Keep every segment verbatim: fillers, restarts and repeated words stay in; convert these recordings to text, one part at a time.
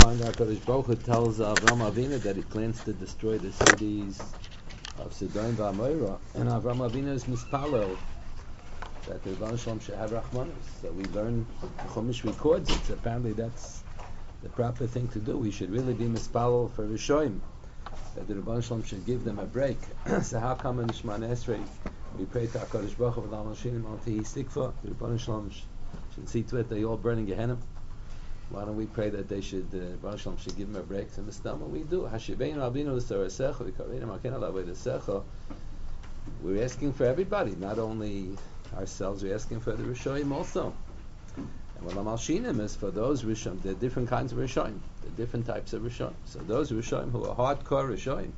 find out Kodesh Baruch Hu tells Avram Avinu that he plans to destroy the cities of Sodom and Gomorrah, and Avram Avinu is mispalel that the Rebbeinu Shalom should have Rachmanis. So we learn, the Chumash records it, so apparently that's the proper thing to do. We should really be mispalel for Rishoim, that the Rebbeinu Shalom should give them a break. So how come in Shemana Esrei we pray to HaKadosh Baruch Hu v'lam Hashem al Tehi Sikfa, the Rebbeinu Shalom should see to it they all burn in Gehenna? Why don't we pray that they should, uh, Rebbeinu Shalom should give them a break? So Mistama we do. Hashiveinu Rabbeinu l'Sorasecha v'kareinu Malkeinu l'Avodasecha. We're asking for everybody, not only ourselves, we're asking for the Rishonim also. And V'lam Alshinim is for those Rishonim, there are different kinds of Rishonim, there are different types of Rishonim. So those Rishonim who are hardcore Rishonim,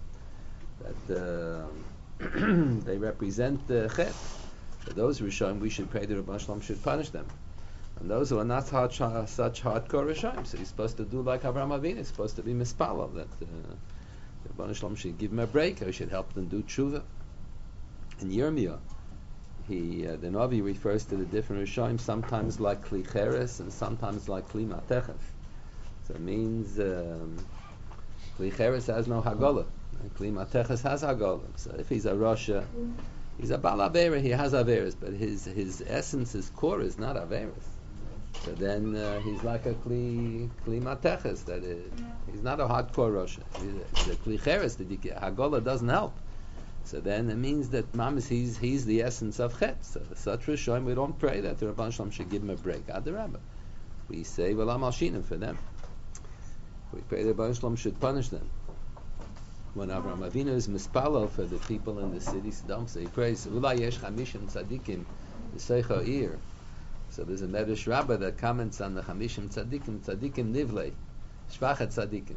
that uh, they represent the Chet, for those Rishonim we should pray that Rebbeinu Shalom should punish them. And those who are not hard, such hardcore Rishonim, so he's supposed to do like Avraham Avinu, he's supposed to be mispalel, that uh, the Rebbeinu Shalom should give him a break, or should help them do tshuva. In Yirmiyah, he, uh, the Navi refers to the different Rishonim, sometimes like Kli Cheres and sometimes like Kli Matechef. So it means um, Kli Cheres has no Hagolah, and Kli Matechef has Hagolah. So if he's a Rasha, he's a Bal Avera, he has Averas, but his his essence, his core is not Averas. So then uh, he's like a Kli Kli Matechef, that is, he's not a hardcore Rasha. He's a Kli Cheres, the Hagolah doesn't help. So then it means that Mamas, he's he's the essence of Chet. So such Rishonim, we don't pray that the Rebbeinu Shalom should give him a break. Adarabba, we say V'lam Alshinim for them. We pray that Rebbeinu Shalom should punish them. When Avraham Avinu is mispalel for the people in the city Sodom, so he prays Ula yesh chamishim tzadikim v'seicha ir. So there's a Medrash Rabbah that comments on the chamishim tzadikim, tzadikim nivlei, shvachet tzadikim.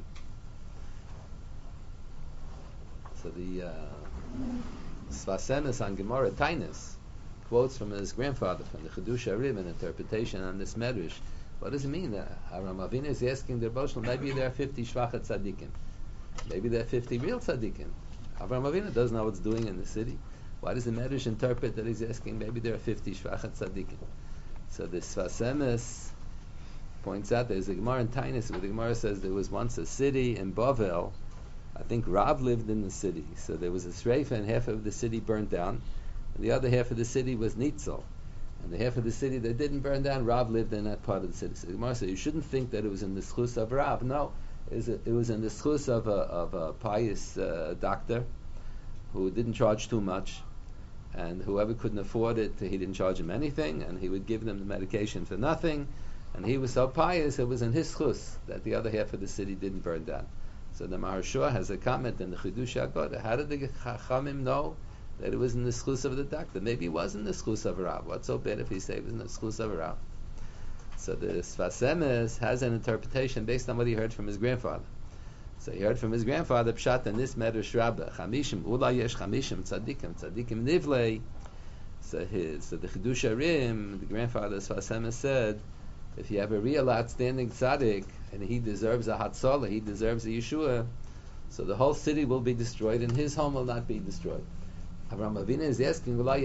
So the uh, Svasemis on Gemara Tainus quotes from his grandfather from the Chidush Arim, an interpretation on this Medrash. What does it mean? That Avraham Avinu is asking the Rebbeinu Shalom, maybe there are fifty shvachet tzadikim, maybe there are fifty real tzadikim. Avraham Avinu doesn't know what's doing in the city. Why does the Medrash interpret that he's asking maybe there are fifty shvachet tzadikim? So the Svasemis points out there's a Gemara in Tainus where the Gemara says there was once a city in Bavel. I think Rav lived in the city, so there was a Sreifa and half of the city burned down, and the other half of the city was Nitzel. And the half of the city that didn't burn down, Rav lived in that part of the city. So the Gemara said you shouldn't think that it was in the schus of Rav. No, it was, a, it was in the schus of a, of a pious uh, doctor who didn't charge too much, and whoever couldn't afford it, he didn't charge him anything, and he would give them the medication for nothing, and he was so pious, it was in his schus that the other half of the city didn't burn down. So the Maharshua has a comment in the Chidush HaGodah. How did the Chachamim know that it was in the schus of the doctor? Maybe it was in the schus of Rav. What's so bad if he said it was in the schus of Rav? So the Svasemis has an interpretation based on what he heard from his grandfather. So he heard from his grandfather Pshat in this Medrash Rabbah, Chamishim Ula Yesh Chamishim Tzadikim Tzadikim Nivlei. So his so the Chidush Arim, the grandfather Svasemis said, if you have a real outstanding tzaddik and he deserves a hatzalah, he deserves a Yeshua, so the whole city will be destroyed and his home will not be destroyed. Avraham Avinu is asking, the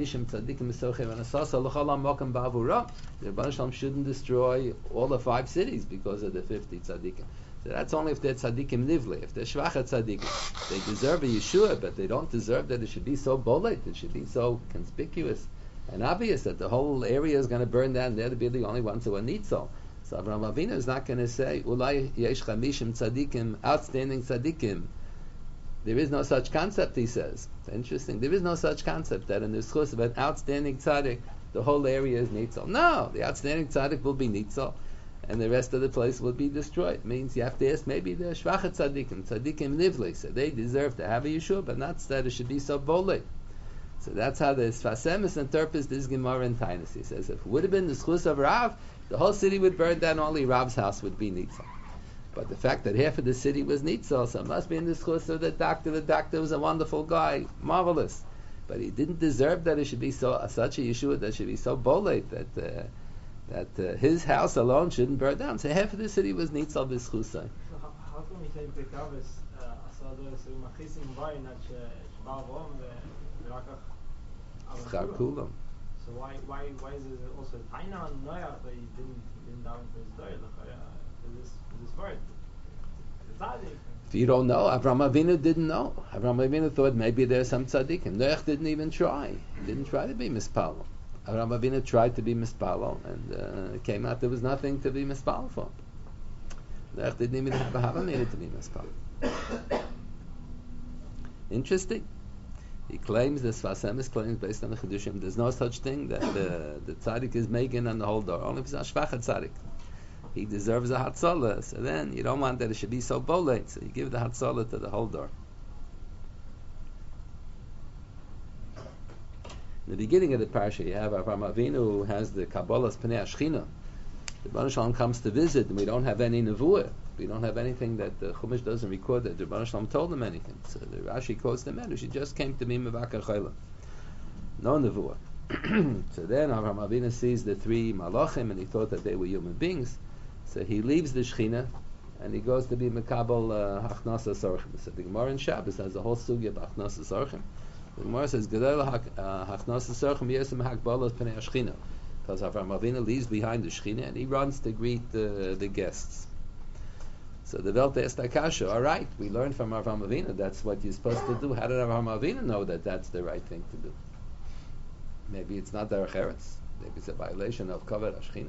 Rebbeinu Shalom shouldn't destroy all the five cities because of the fifty tzaddikim. So that's only if they're tzaddikim nivli, if they're shvachet tzaddikim. They deserve a Yeshua, but they don't deserve that it should be so bolet, it should be so conspicuous and obvious that the whole area is going to burn down. They're to be the only ones who are nitzel. So Avraham Avinu is not going to say Ulai yesh chamishim tzadikim, outstanding tzadikim. There is no such concept, he says. It's interesting. There is no such concept that in the schus of an outstanding tzaddik, the whole area is nitzel. No, the outstanding tzaddik will be nitzel, and the rest of the place will be destroyed. It means you have to ask maybe the shvachet tzadikim, tzadikim nivli, so they deserve to have a Yeshua, but not that it should be so boldly. So that's how the Sfasemis interprets this Gemara in Tainus. He says if it would have been the schus of Rav, the whole city would burn down, only Rav's house would be Nitzel. But the fact that half of the city was Nitzel, so it must be in the schus of the doctor. The doctor was a wonderful guy, marvelous. But he didn't deserve that it should be so uh, such a Yeshua that should be so bolet that uh, that uh, his house alone shouldn't burn down. So half of the city was Nitzel b'schusay. So how, how come we say Pekavis Asado so Machisim Vayin at Shbavom Schar Kulam. So why why why is it also Taina and Noach that he didn't he didn't down for his day? Like, uh, is this is this word? tzaddik. If you don't know, Avraham Avinu didn't know. Avraham Avinu thought maybe there's some tzaddikim. Noach didn't even try. He didn't try to be mispalo. Avraham Avinu tried to be mispalo, and uh, it came out there was nothing to be mispalo for. Noach didn't even have a hava minute to be mispalo. Interesting. He claims, the Sfas Emes claims, based on the Chedushim, there's no such thing that the, the tzaddik is making on the whole door. Only if he's a shvachat tzaddik. He deserves a hatzalah, so then you don't want that it should be so bolate, so you give the hatzalah to the whole door. In the beginning of the parsha, you have Avraham Avinu who has the Kabbalah's Pnei Ashchina. The Rebbeinu Shalom comes to visit, and we don't have any nevuah. We don't have anything that the Chumash doesn't record that the Rebbeinu Shalom told him anything. So the Rashi quotes the Medrash. He just came to be Mevakar Chayla. No nevuah. So then Avraham Avinu sees the three malachim, and he thought that they were human beings. So he leaves the Shechina, and he goes to be Mekabel Hachnasa Sorchim. So the Gemara in Shabbos has the whole sugya of Hachnasa Sorchim. The Gemara says, Gedol Hachnasa Sorchim Yesem Hakbalas Pnei Ashchina. Because Avraham Avinu leaves behind the Shechina, and he runs to greet the, the guests. So the Welt asked Akasha, all right, we learned from Avraham Avinu, that's what you're supposed to do. How did Avraham Avinu know that that's the right thing to do? Maybe it's not Derech Eretz. Maybe it's a violation of Kavod Ashchina.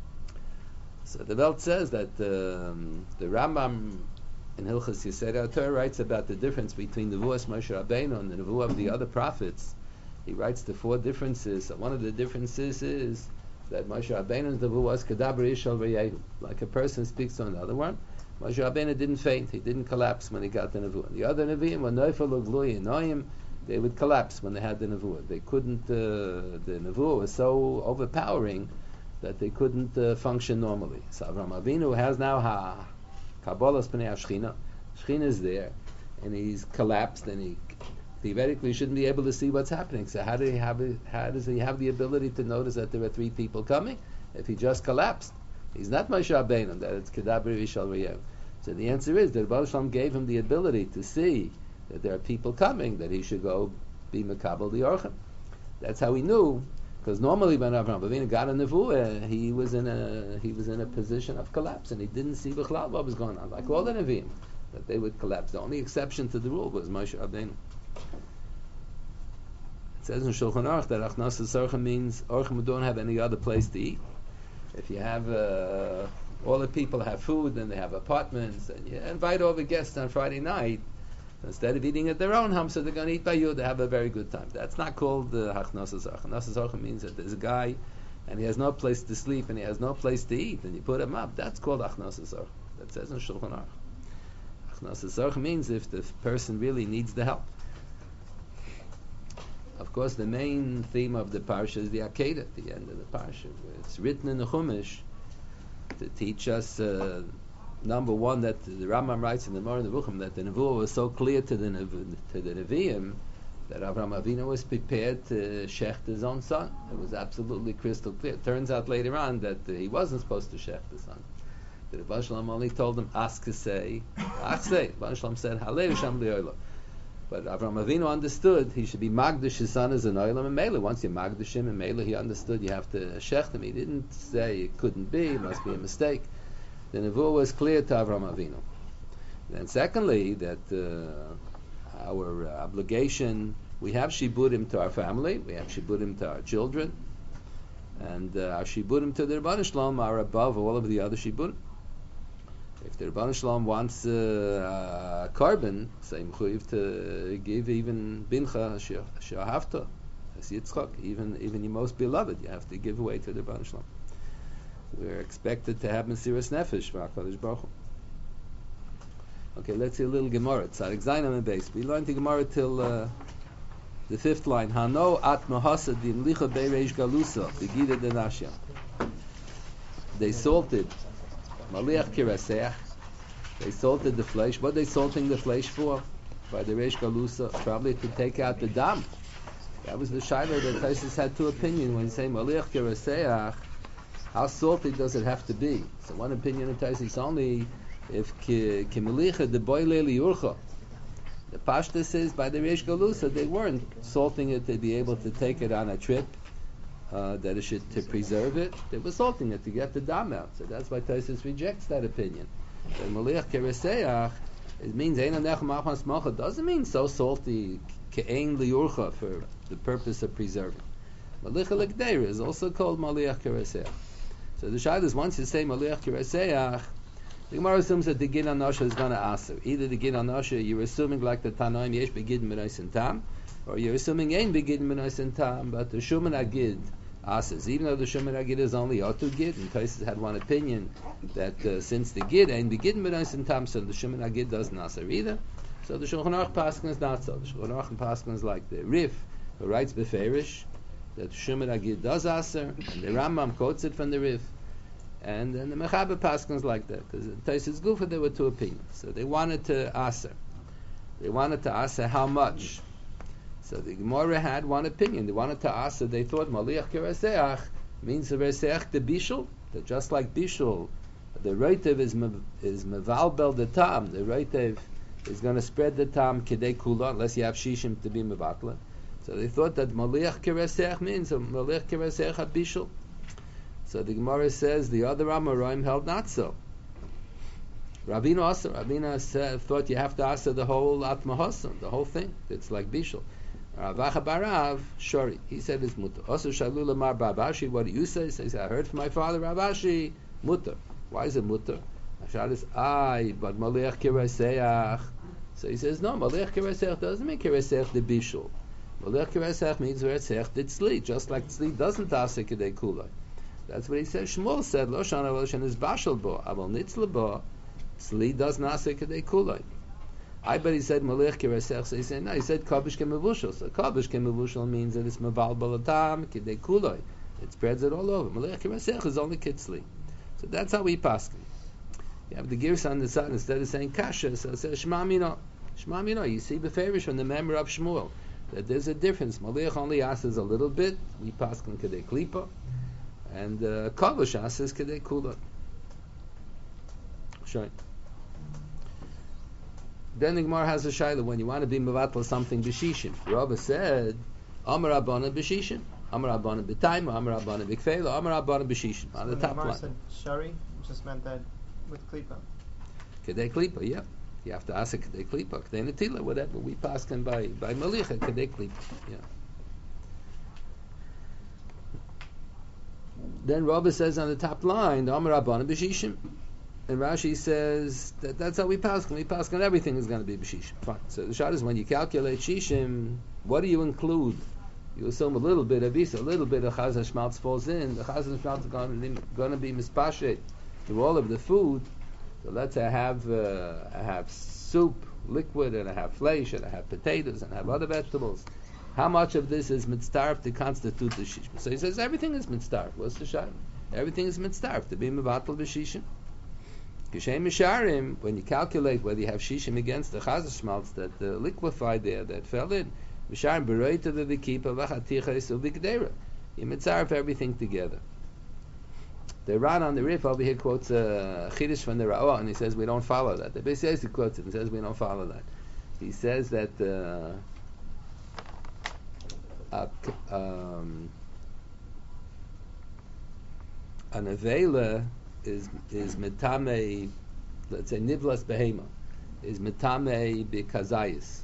So the Welt says that um, the Rambam in Hilchas Yesodei Torah writes about the difference between the Nevuas Moshe Rabbeinu and the Nevuah of the other prophets. He writes the four differences. So one of the differences is that Moshe Rabbeinu's Nevuah was Kedaber Yishal V'Yehu, like a person speaks to another one. Moshe Rabbeinu didn't faint, he didn't collapse when he got the Nevuah. The other Nevi'im were Neufel Uglui and Noim, they would collapse when they had the Nevuah. They couldn't, uh, the Nevuah was so overpowering that they couldn't uh, function normally. So Avraham Avinu has now ha Kabbalah's Pnei Ashchina. Shechina is there, and he's collapsed, and he theoretically shouldn't be able to see what's happening. So how do he have it, how does he have the ability to notice that there are three people coming if he just collapsed? He's not Moshe Rabbeinu, that it's Kedaber Yishal V'Yehu. So the answer is that Baruch Shalom gave him the ability to see that there are people coming, that he should go be Mekabel the Orchim. That's how he knew. Because normally when Avraham Avinu got a nevuah, he was in a he was in a position of collapse, and he didn't see b'chlal what was going on, like all the neviim, that they would collapse. The only exception to the rule was Moshe Rabbeinu. It says in Shulchan Aruch that Achnasa Sorchim means Orchim don't have any other place to eat. If you have uh, all the people have food and they have apartments, and you invite over guests on Friday night, instead of eating at their own home, so they're going to eat by you, they have a very good time. That's not called the Hachnasa Sorchim. Hachnasa Sorchim means that there's a guy, and he has no place to sleep, and he has no place to eat, and you put him up. That's called Hachnasa Sorchim. That says in Shulchan Aruch. Hachnasa Sorchim means if the person really needs the help. Of course, the main theme of the parsha is the Akedah at the end of the parsha. It's written in the Chumash to teach us uh, number one, that the Rambam writes in the Moreh Nevuchim that the Nevuah was so clear to the Nev- to the Nevi'im that Avraham Avinu was prepared to shecht his own son. It was absolutely crystal clear. It turns out later on that uh, he wasn't supposed to shecht his son. The Rebbe Shalom only told him, ask to say, ask say. Rebbe Shalom said, Halei Sham Li'olam. But Avraham Avinu understood he should be magdish his son as an oilam and mela. Once you magdish him and mela, he understood you have to shecht him. He didn't say it couldn't be, it must be a mistake. The Nevuah was clear to Avraham Avinu. And secondly, that uh, our uh, obligation, we have shiburim to our family, we have shiburim to our children, and uh, our shiburim to the Rebbeinu Shalom are above all of the other shiburim. If the Rebbeinu Shalom wants uh, a carbon, say mechuyev to give even bincha she'ahavta, as Yitzchak, even even your most beloved, you have to give away to the Rebbeinu Shalom. We're expected to have Mesiras Nefesh for HaKadosh Baruch Hu. Okay, let's see a little Gemara. Tzadik Zayin on the base. We learned the Gemara till uh, the fifth line. Hano at mahasa dimlicha beireish galusa begida denashya. They salted maliach kiraseach. They salted the flesh. What are they salting the flesh for? By the reish galusa, probably to take out the dam. That was the shaila that Taisus had two opinions when he say maliach kiraseach. How salty does it have to be? So one opinion of Taisus is only if kimelicha the boile liurcha. The Pashta says by the Reish Galusa they weren't salting it to be able to take it on a trip, uh, that it should to preserve it. They were salting it to get the dam out. So that's why Taisus rejects that opinion. The Maliach Kereseach, it means Ein Anech Machmas Mocha, doesn't mean so salty, Ke'ein Liurcha, for the purpose of preserving. Maliach Lekdeira is also called Maliach Kereseach. So the Shayla is, once you say Maliach Kereseach, the Gemara assumes that the Gid Anasha is going to answer. Either the Gid Anasha, you're assuming like the Tanaim Yesh Begid Menais and Tam, or you're assuming Ein Begid Menais and Tam, but the Shuman Agid asks. Even though the Shuman Agid is only Otu Gid, and Taisus had one opinion that uh, since the Gid Ein Begid Menais and Tam, so the Shuman Agid doesn't answer either. So the Shulchan Aruch Paskin is not so. The Shulchan Aruch Paskin is like the Rif, who writes Beferish, that Shuman Agid does answer, and the Rambam quotes it from the Rif. And then the Mechaber Paskins like that, because in Taisus Gufa there were two opinions. So they wanted to aser. They wanted to aser how much. So the Gemara had one opinion. They wanted to aser. They thought Maliach Kereseach means the Reseach the Bishul, that just like Bishul, the Reitev is mev, is mevalbel the tam. The Reitev is going to spread the tam kedei kula, unless you have shishim to be mevatla. So they thought that Maliach Kereseach means Maliach Kereseach Bishul. So the Gemara says the other Amoraim held not so. Ravina also, Ravina said, thought you have to answer the whole Atmahosan, the whole thing. It's like Bishul. Ravacha Barav, Shori, he said it's mutter. Also Shalula Mar Babashi, what do you say? He says, I heard from my father Ravashi, mutter. Why is it mutter? Ashad is I, but Maliach Kereseach. So he says, no, Maliach Kereseach doesn't mean Kereseach the Bishul. Maliach Kereseach means Reseach the Tzli, just like Tzli doesn't answer Kedei Kulai. That's what he said. Shmuel said, Lo shana v'lo is bashal bo, aval nitzla bo, tzli does nase kedei kulay. I bet he said Maliach Kereseach, so he said, no, he said Kabish kemevushal. So Kabish kemevushal means that it's meval balatam, kedei kulay. It spreads it all over. Maliach Kereseach is only kitzli. So that's how we paskin. You have the gears on the side, instead of saying kasha, so it says Shema Mino. Shema Mino, you see beferish from the memory of Shmuel, that there's a difference. Maliach only asks a little bit, we paskin kedei klipa. And Kavush uh, says Kedei Kula. Sure. Then the Gemara has a shayla when you want to be mevatel something b'shishim. Rava said, Amar Abana b'shishim, Amar Abana b'taima, Amar Abana b'kfeila, Amar Abana b'shishim. On the top line. Said Shari just meant that with klipa. Kedei Klipa, yeah. You have to ask a Kedei Klipa, Kedei Netila, whatever. We pass can by by Malicha Kedei Klipa. Yeah. Then Rabbi says on the top line, the Amar Rabbanan b'shishim, and Rashi says that that's how we pass. We pass on everything is going to be b'shishim. Fine. So the shot is when you calculate shishim, what do you include? You assume a little bit of isa, a little bit of chazan shmaltz falls in. The chazan shmaltz is going to be mispashet through all of the food. So let's say I have uh, I have soup, liquid, and I have flesh, and I have potatoes, and I have other vegetables. How much of this is mitzdarf to constitute the shishim? So he says everything is mitzdarf. What's the shayla? Everything is mitzdarf to be mevatel b'shishim. Kishem misharim, when you calculate whether you have shishim against the chazas shmaltz that uh, liquefied there, that fell in, misharim bereita the v'kipa v'chatiches u'v'gdera. You mitzdarf everything together. The Ran on the Rif over here quotes a uh, chiddush from the Ra'ah, and he says we don't follow that. The Beis Yosef quotes it and says we don't follow that. He says that. Uh, Uh, um, an avela is is metame, let's say nivlas behema, is metame b'kazayis.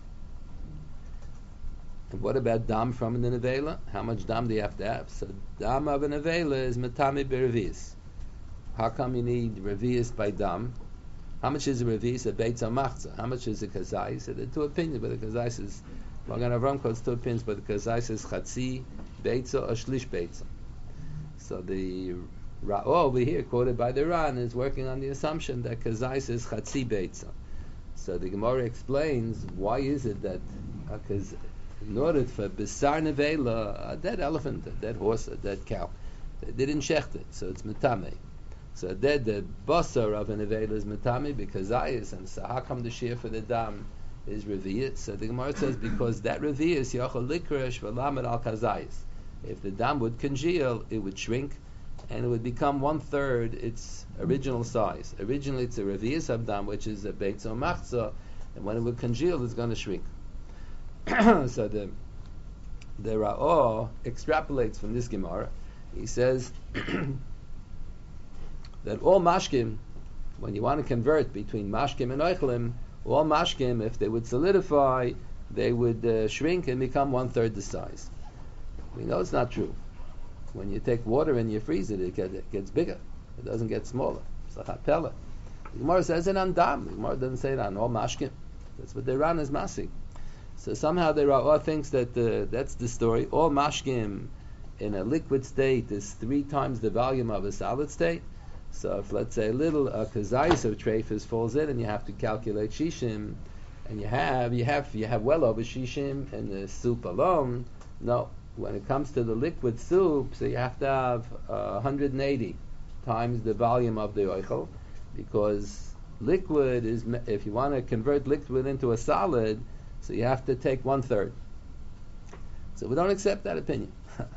And what about dam from an avela? How much dam do you have to have? So dam of an avela is metame b'revius. How come you need revius by dam? How much is a revius? A beitza machza. How much is a kazayis? So there are two opinions, but the kazayis is Magen Avram quotes two opinions, but the Kazai says Chatzi Beitza or Shlish Beitza. So the Ra'ah over here, quoted by the Ran, is working on the assumption that Kazai says Chatzi Beitza. So the Gemara explains why is it that because uh, in order for Besar Nevela, a dead elephant, a dead horse, a dead cow, they didn't shecht it, so it's Metame. So dead the Basar of a Nevela is Metame because Ayis, and so how come the shear for the Dam is revius? So the Gemara says because that revius yachol likresh v'lamed al kazayis. If the dam would congeal, it would shrink, and it would become one third its original size. Originally, it's a revius of dam, which is a beitza machza, and when it would congeal, it's going to shrink. So the the Ra'ah extrapolates from this Gemara. He says that all mashkim when you want to convert between mashkim and oichlim, all mashkim, if they would solidify, they would uh, shrink and become one third the size. We know it's not true. When you take water and you freeze it, it, get, it gets bigger. It doesn't get smaller. It's like a pella. The Gemara says it on dam. The Gemara doesn't say it on all mashkim. That's what they run as masig. So somehow the Ra'ah thinks that uh, that's the story. All mashkim in a liquid state is three times the volume of a solid state. So if, let's say, a little uh, kazayis of treifas falls in, and you have to calculate shishim, and you have you have you have well over shishim in the soup alone. No, when it comes to the liquid soup, so you have to have uh, one hundred eighty times the volume of the oichel, because liquid is, if you want to convert liquid into a solid, so you have to take one third. So we don't accept that opinion.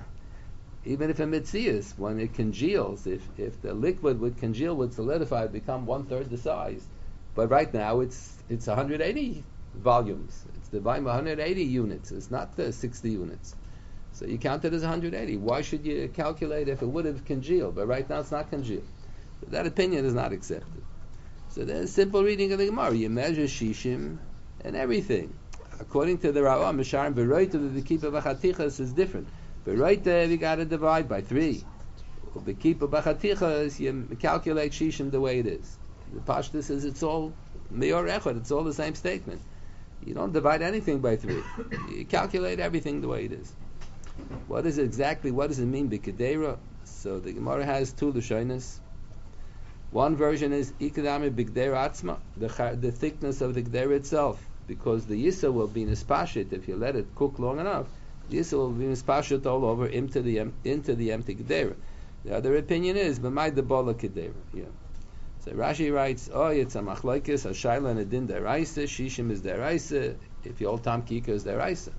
Even if in Mitzias, when it congeals, if, if the liquid would congeal, would solidify, it become one third the size. But right now it's it's one hundred eighty volumes. It's the volume of one hundred eighty units. It's not the sixty units. So you count it as one hundred eighty. Why should you calculate if it would have congealed? But right now it's not congealed. So that opinion is not accepted. So there's a simple reading of the Gemara. You measure shishim and everything. According to the Ra'ah, Misharim Beroita, the Kippah B'chatichas is different. Beroita, you got to divide by three. B'kippah B'chatichas, you calculate shishim the way it is. The Pashtus says it's all meor echad, it's all the same statement. You don't divide anything by three. You calculate everything the way it is. What is it exactly, what does it mean, B'kedera? So the Gemara has two lashonos. One version is ikadami b'kedera atzma, the the thickness of the kedera itself, because the yisa will be nispashit if you let it cook long enough. The yisa will be nispashit all over into the into the empty kedera. The other opinion is b'may the bola kedera. Yeah. So Rashi writes, oh, it's a machlokes, a shaila and a din deraisa. Shishim is deraisa. If you all tam kika is deraisa.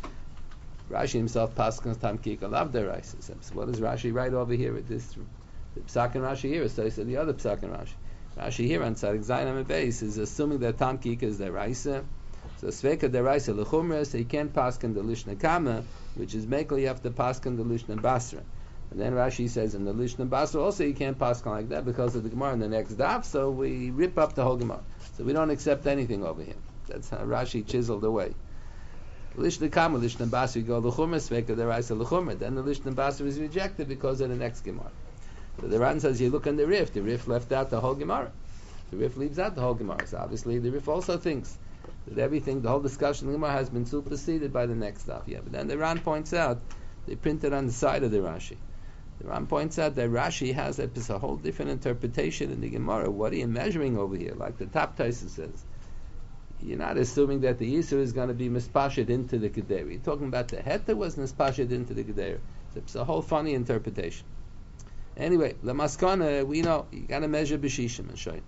Rashi himself paskins tam kika lav deraisa. So what does Rashi write over here with this? The Psak and Rashi here is so the other Psak and Rashi. Rashi here on Tzadik Zayin Amud Beis is assuming that tam kika is deraisa. So sveka deraisa lechumra, so you can't paskin the lishna kama, which is mekel you have to paskin the lishna basra. And then Rashi says in the lishna basra also you can't paskin like that because of the Gemara in the next daf. So we rip up the whole Gemara. So we don't accept anything over here. That's how Rashi chiseled away. Lishna kama, lishna basra, you go lechumra, sveka deraisa lechumra. Then the lishna basra is rejected because of the next Gemara. So the Ran says you look in the Rif. The Rif left out the whole Gemara. The Rif leaves out the whole Gemara. So obviously the Rif also thinks that everything, the whole discussion of the Gemara has been superseded by the next stuff. Yeah, but then the Ran points out, they printed on the side of the Rashi. The Ran points out that Rashi has a, a whole different interpretation in the Gemara. What are you measuring over here? Like the Top Taisa says. You're not assuming that the Yisur is going to be mispashid into the Kedera. You're talking about the Heter was mispashid into the Kedera. So it's a whole funny interpretation. Anyway, the maskana, we know you got to measure b'shishim and shoy.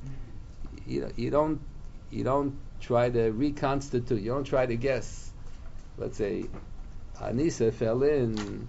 You you don't you don't try to reconstitute. You don't try to guess. Let's say Anisa fell in.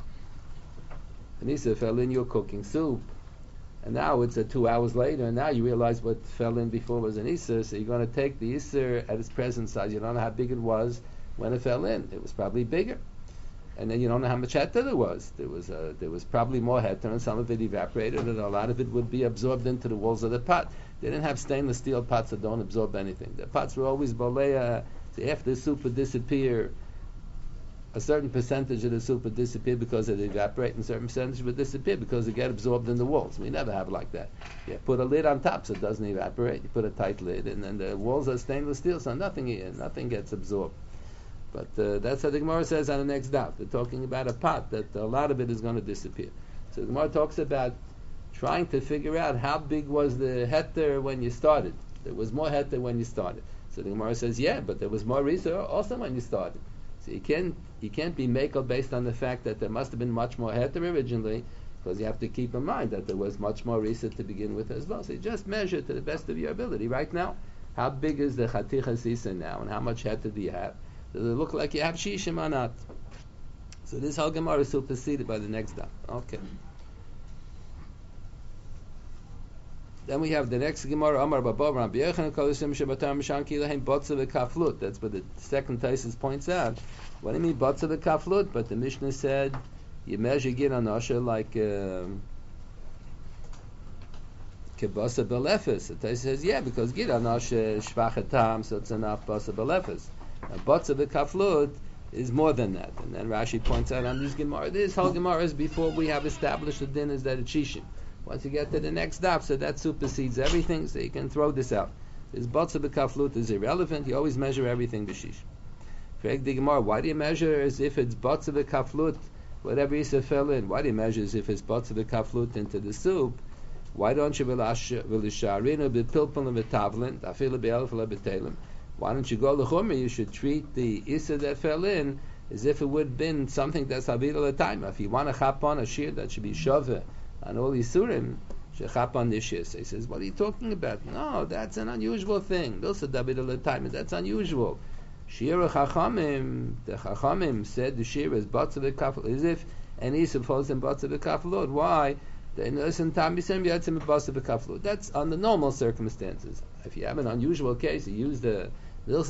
Anisa fell in your cooking soup, and now it's uh, two hours later, and now you realize what fell in before was Anisa. So you're going to take the Isser at its present size. You don't know how big it was when it fell in. It was probably bigger. And then you don't know how much heter there was. There was uh, there was probably more heter, and some of it evaporated, and a lot of it would be absorbed into the walls of the pot. They didn't have stainless steel pots that don't absorb anything. The pots were always boleya. So after the soup would disappear, a certain percentage of the soup would disappear because it evaporate, and a certain percentage would disappear because it get absorbed in the walls. We never have it like that. You put a lid on top so it doesn't evaporate. You put a tight lid, and then the walls are stainless steel, so nothing nothing gets absorbed. But uh, that's what the Gemara says on the next daf. They're talking about a pot that a lot of it is going to disappear. So the Gemara talks about trying to figure out how big was the heter when you started. There was more heter when you started. So the Gemara says, yeah, but there was more research also when you started. So you can't you can't be makel based on the fact that there must have been much more heter originally, because you have to keep in mind that there was much more research to begin with as well. So you just measure to the best of your ability. Right now, how big is the chaticha sisa now, and how much heter do you have? Does it look like you have shishim or not? So this whole Gemara is superseded by the next daf. Okay. Then we have the next Gemara, Amar Baba Rabbi Yochanan Kolisim Shabbatam Mishanki Lahem Botza Kaflut. That's what the second Taisus points out. What do you mean Botza Kaflut? But the Mishnah said you measure Gin Anosha like um, kebasa belefes. The Taisa says, yeah, because gid anash shvachet tam, so it's enough basa belefes. Now, basa bekaflut is more than that. And then Rashi points out on this Gemara, this whole Gemara is before we have established the din is that it's shishim. Once you get to the next daf, so that supersedes everything, so you can throw this out. This basa bekaflut is irrelevant. You always measure everything b'shishim. Correct the Gemara, why do you measure as if it's basa bekaflut, whatever Yisrael fell in? Why do you measure as if it's basa bekaflut into the soup? Why don't you v'lisharinu b'pilpul and v'tavlin, afilu b'elef le'b'telim? Why don't you go l'chumra? You should treat the Issa that fell in as if it would have been something that's Havila l'tayma. If you want to chap on a shir that should be shaveh on all Yisurim, should chap on this shir. So he says, what are you talking about? No, that's an unusual thing. Those are Havila l'tayma. That's unusual. Shir Chachamim, the Chachamim said the shir is batzav v'kaflot, as if an Issa falls in batzav v'kaflot. Why? That's on the normal circumstances. If you have an unusual case, you use the if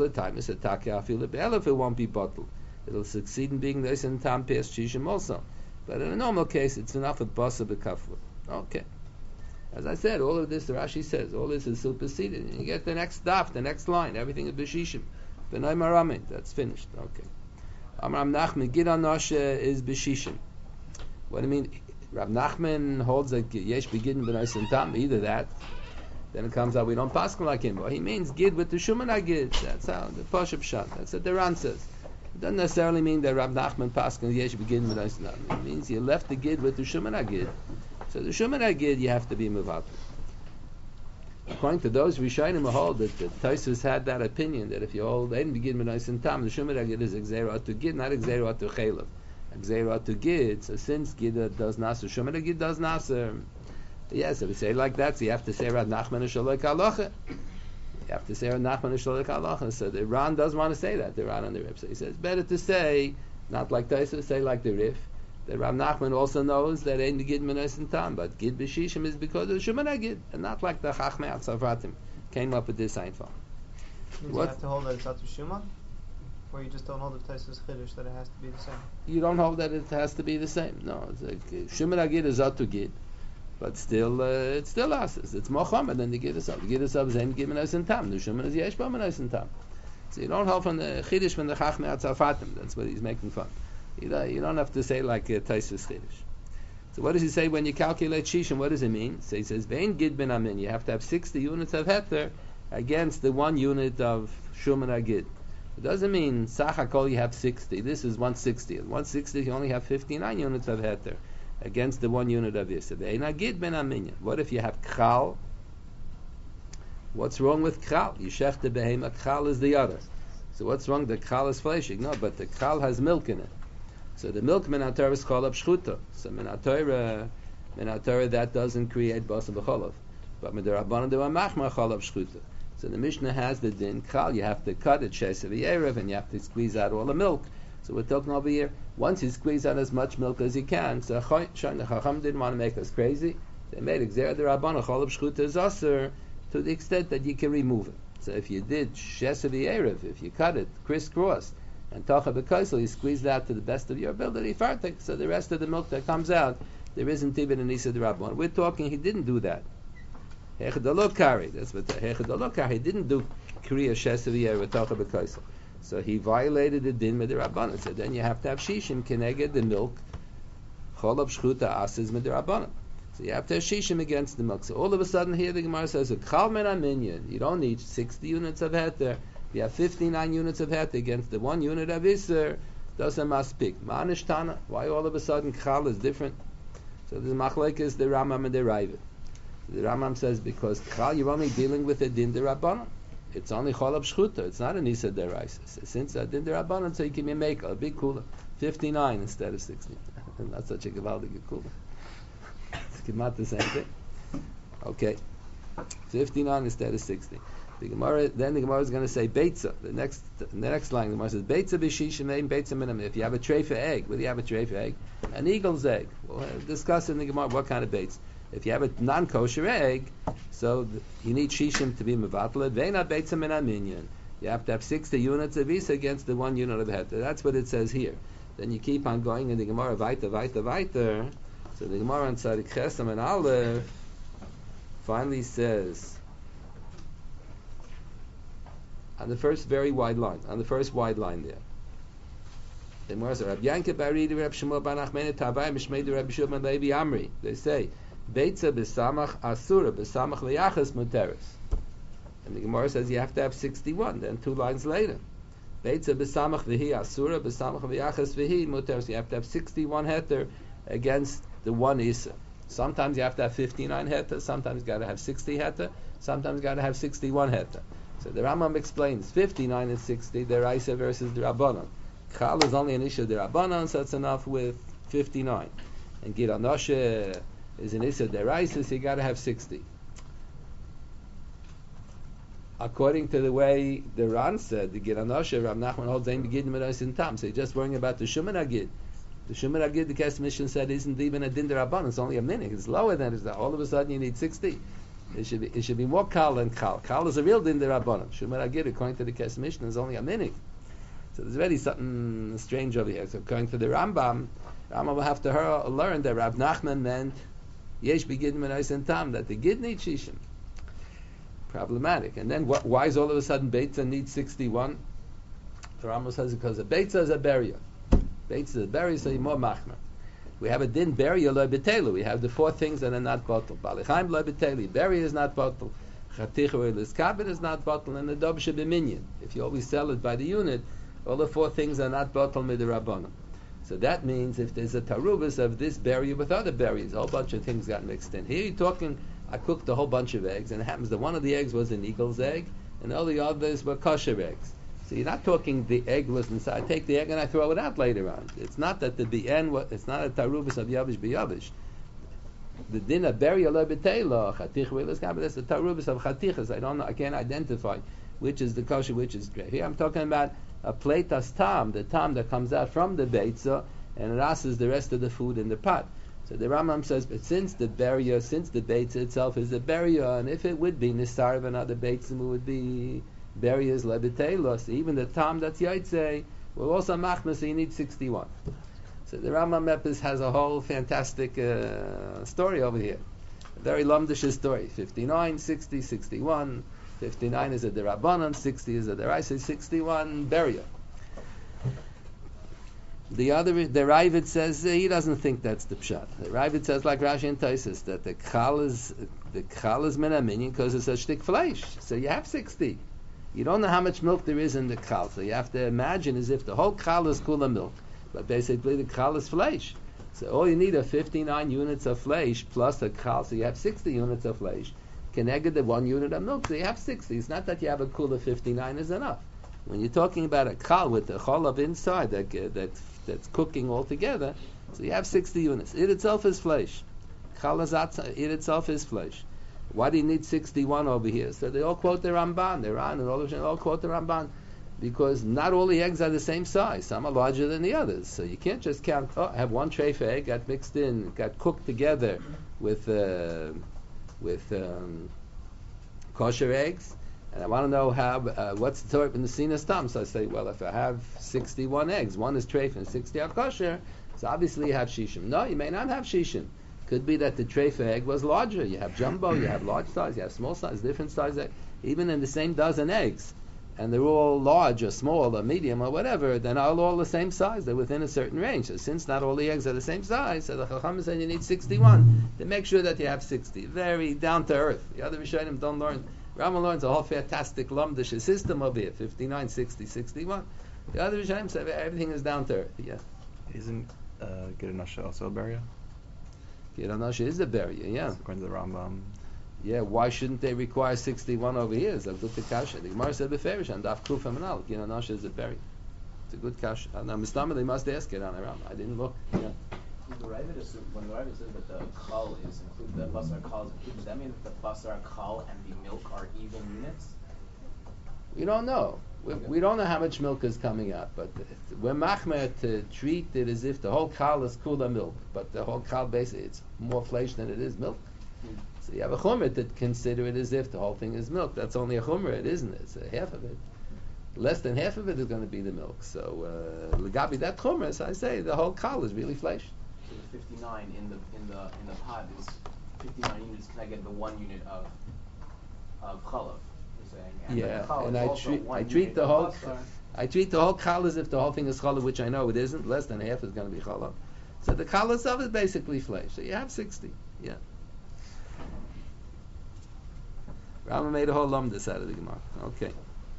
it won't be bottled. It'll succeed in being this in time past shishim also. But in a normal case, it's enough of basa b'kaflu. Okay. As I said, all of this, the Rashi says, all this is superseded. You get the next daf, the next line, everything is b'shishim. B'nai maramid, that's finished. Okay. Amram Nachman, Gid Anosh is b'shishim. What do you mean? Rav Nachman holds that yesh begin b'nais and tam, either that, then it comes out we don't paskin like him. Well, he means gid with the shuman agid. That's how the Pashup Shat. That's what the Ran says. It doesn't necessarily mean that Rav Nachman paskin yesh begin b'nais and tam. It means you left the gid with the shuman agid. So the shuman agid you have to be mevatel. According to those Rishonim who hold that the Tosfos had that opinion that if you hold ein begin b'nais and tam, the shuman agid is exera to gid, not exera to chaylev. Gzeira to Gid, so since Gid does Nasser, Shuman Gid does Nasser. Yes, if we say like that, so you have to say Rav Nachman and Shalok Halacha. You have to say Rav Nachman and Shalok Halacha. So the Ran doesn't want to say that, the Ran and the Rif. So he says, better to say, not like Taisa, say like the Rif, that Rav Nachman also knows that ain't the Gid Menes and Tam, but Gid B'Shishim is because of Shuman Gid, and not like the Chachmei Atzavratim came up with this Einfall. Means you have to hold that it's Atu Shuman? Or you just don't hold the Tosfos Chiddush that it has to be the same? You don't hold that it has to be the same. No, it's like Shuman Agid is Atu Gid, but still, uh, it's still Asis. It's Mocham, and then the Gid is up. The Gid is up is Ein Gid Menes and Tam. The Shuman is Yesh Ba Menes and Tam. So you don't hold from the Chiddush from the Chachmei Atzarfatim. That's what he's making fun. You don't, you don't have to say like uh, Tosfos Chiddush. So what does he say when you calculate Shishim? What does it mean? So he says Vein Gid Ben Amin. You have to have sixty units of Heter against the one unit of Shuman Agid. It doesn't mean Sachakol you have sixty. This is one sixty. At one sixty you only have fifty-nine units of Heter against the one unit of Yisrael. Einagid ben Aminya. What if you have Kral? What's wrong with Kral? Yishech the Behema. Kral is the other. So what's wrong? The Kral is fleshig. No, but the Kral has milk in it. So the milk Minatorah is called up Shchuta. So Minatorah, Minatorah that doesn't create Basa B'cholov. But Midarabbanan do a Machma Cholov Shchuta. So the Mishnah has the din kral. You have to cut it shesav yerev, and you have to squeeze out all the milk. So we're talking over here. Once you squeeze out as much milk as you can, so the Chacham didn't want to make us crazy. They made exer the Rabbanah cholov shchuta is aser to the extent that you can remove it. So if you did shesav yerev, if you cut it crisscross and tacha b'kaisel, you squeeze it out to the best of your ability, fartik. So the rest of the milk that comes out, there isn't even an isa the Rabbanah. We're talking he didn't do that. Hechadalokari, that's what the Hechadalokari, he didn't do Kriya Shesav with Tacha B'Kaisel. So he violated the din Midirabbanan. So then you have to have Shishim Keneged the milk, Cholab Shchuta Asis Midirabbanan. So you have to have Shishim against the milk. So all of a sudden here the Gemara says, Chal Men Aminyan, you don't need sixty units of Heter. You have fifty-nine units of Heter against the one unit of Isser, doesn't maspik. Ma'anishtana, why all of a sudden Chal is different? So the Machlek is the Rambam and the Ravid. The Rambam says because Chal you're only dealing with a din derabbanan. It's only Cholab Shchuta. It's not an Isa deraisis. Since a din derabbanan, so you can make a big cooler, fifty-nine instead of sixty. Not such a gevaldige cooler. It's not the same thing. Okay, fifty-nine instead of sixty. The Gemara, then the Gemara is going to say Beitza. The next, the nenext line, the Gemara says Beitza b'shishim ein Beitza minam. If you have a tray for egg, what do you have a tray for egg? An eagle's egg. We'll discuss in the Gemara what kind of Beitza. If you have a non-kosher egg, so th- you need shishim to be mevatel. Veina Beitza min aminyan. You have to have sixty units of isa against the one unit of heter. That's what it says here. Then you keep on going in the Gemara weiter, weiter, weiter. So the Gemara on Tzadik Chesam and Aleph finally says on the first very wide line, on the first wide line there. The Gemara says, Rab Yanka Baridi Rab Shmuel Bar Nachmani Tavai Mishmei Rab Shimon Levi Amri. They say, Beitza b'samach asura b'samach liyachas muteris. And the Gemara says you have to have sixty-one. Then two lines later, Beitza b'samach v'hi asura b'samach liyachas v'hi muteris. You have to have sixty-one heter against the one isa. Sometimes you have to have fifty-nine heter. Sometimes you got to have sixty heter. Sometimes you got to have sixty-one heter. So the Rambam explains fifty-nine and sixty. The Isa versus the Rabbanon. Chal is only an issue of the Rabbanon, so that's enough with fifty-nine. And Gid Anoshe is an issue of the Raisa, so you got to have sixty. According to the way the Ran said, the Gid Anoshe, Rav Nachman holds Ein Begid Medos in Tam. So you're just worrying about the Shuman Agid. The Shuman Agid, the Kesef Mishnah said, isn't even a Din Rabbanon. It's only a minute. It's lower than it. All of a sudden you need sixty. It should be, it should be more Kal than Kal. Kal is a real Din Rabbanon. Shuman Agid, according to the Kesef Mishnah, is only a minute. So there's already something strange over here. So according to the Rambam, Rambam will have to her, learn that Rav Nachman meant Yesh Begid Menos in Tam, that the Gid need Shishim. Problematic. And then wh- why is all of a sudden Beitza needs sixty-one? The Rambam says because a Beitza is a barrier. Beitza is a barrier, so you're more machmer. We have a din barrier lo betelu. We have the four things that are not bottled. Balichaim lo betelu. Barrier is not bottled. Chaticha or liskabit is not bottled, and the dobshe b'minyan. If you always sell it by the unit, all the four things are not bottled with the rabbanon. So that means if there's a tarubas of this barrier with other berries, a whole bunch of things got mixed in. Here you're talking, I cooked a whole bunch of eggs, and it happens that one of the eggs was an eagle's egg, and all the others were kosher eggs. So you're not talking the egg was inside. I take the egg and I throw it out later on. It's not that the bien, it's not a tarubas of yavish biyavish. The din of barrier lo b'teila, chatich v'elis kabel, that's the tarubas of chatichas. I don't know, I can't identify which is the kosher, which is great. Here I'm talking about a plate as tam, the tam that comes out from the beitza, and it rasses the rest of the food in the pot. So the Rambam says, but since the barrier, since the beitza itself is a barrier, and if it would be nisar of another beitza, it would be barriers lebitelos, even the tam that's yaitze, will also machmas, so you need sixty-one. So the Rambam Epis has a whole fantastic uh, story over here. A very lumdish story. fifty-nine, sixty, sixty-one. fifty-nine is a derabanan, sixty is a deraisa, sixty-one barrier. The other, the Ravid says uh, he doesn't think that's the pshat. The Ravid says like Rashi and Taisus that the kal is the kal is min aminion because it's a shtik fleish. So you have sixty. You don't know how much milk there is in the kal, so you have to imagine as if the whole kal is kula milk, but basically the kal is fleish. So all you need are fifty-nine units of fleish plus a kal, so you have sixty units of fleish. Connected the one unit of milk, so you have sixty. It's not that you have a kula fifty-nine is enough. When you're talking about a kal with the cholav inside that uh, that that's cooking all together, so you have sixty units. It itself is flesh. Chal it itself is flesh. Why do you need sixty-one over here? So they all quote the Ramban. The Ran and all of them all quote the Ramban because not all the eggs are the same size. Some are larger than the others. So you can't just count. Oh, I have one treifa egg got mixed in, got cooked together with uh, with um, kosher eggs. And I want to know how, uh, what's the Torah in the Sina Stam? So I say, well, if I have sixty-one eggs, one is treif and sixty are kosher, so obviously you have shishim. No, you may not have shishim. Could be that the treif egg was larger. You have jumbo, you have large size, you have small size, different size egg. Even in the same dozen eggs, and they're all large or small or medium or whatever, they're not all the same size. They're within a certain range. So since not all the eggs are the same size, so the Chacham said you need sixty-one to make sure that you have sixty. Very down to earth. The other Rishonim don't learn. Rama learns a whole fantastic lumdish system over here, fifty-nine, sixty, sixty-one. The other Rishonim say everything is down to earth. Yeah. Isn't uh, Giranasha also a barrier? Giranasha is a barrier, yeah. According to the Rambam. Yeah, why shouldn't they require sixty-one over here? It's a good kasha. The Gemara said beferish and daf kuf emanal. Giranasha is a barrier. It's a good kasha. Now, Mistama, they must ask it on the Rambam. I didn't look. Yeah. The Ravid is, when the Ravid says that the kal is included, the basar kal is included, does that mean that the basar kal and the milk are even units? We don't know. We, Okay. we don't know how much milk is coming out, but we're machmer to treat it as if the whole kal is kula milk, but the whole kal basically it's more flesh than it is milk. Hmm. So you have a chumrah to consider it as if the whole thing is milk. That's only a chumrah, it isn't it? It's a half of it. Less than half of it is going to be the milk. So uh, legabi that chumrah, so I say the whole kal is really flesh. So the fifty-nine in the in the in the pot is fifty-nine units, can I get the one unit of of chalav? You're saying, and Yeah, the chalav and is I also treat one I treat unit the of whole basar. I treat the whole kal as if the whole thing is challah, which I know it isn't. Less than half is going to be challah. So the kal itself is basically flesh. So you have sixty. Yeah. Rama made a whole lumdus out of the Gemara. Okay.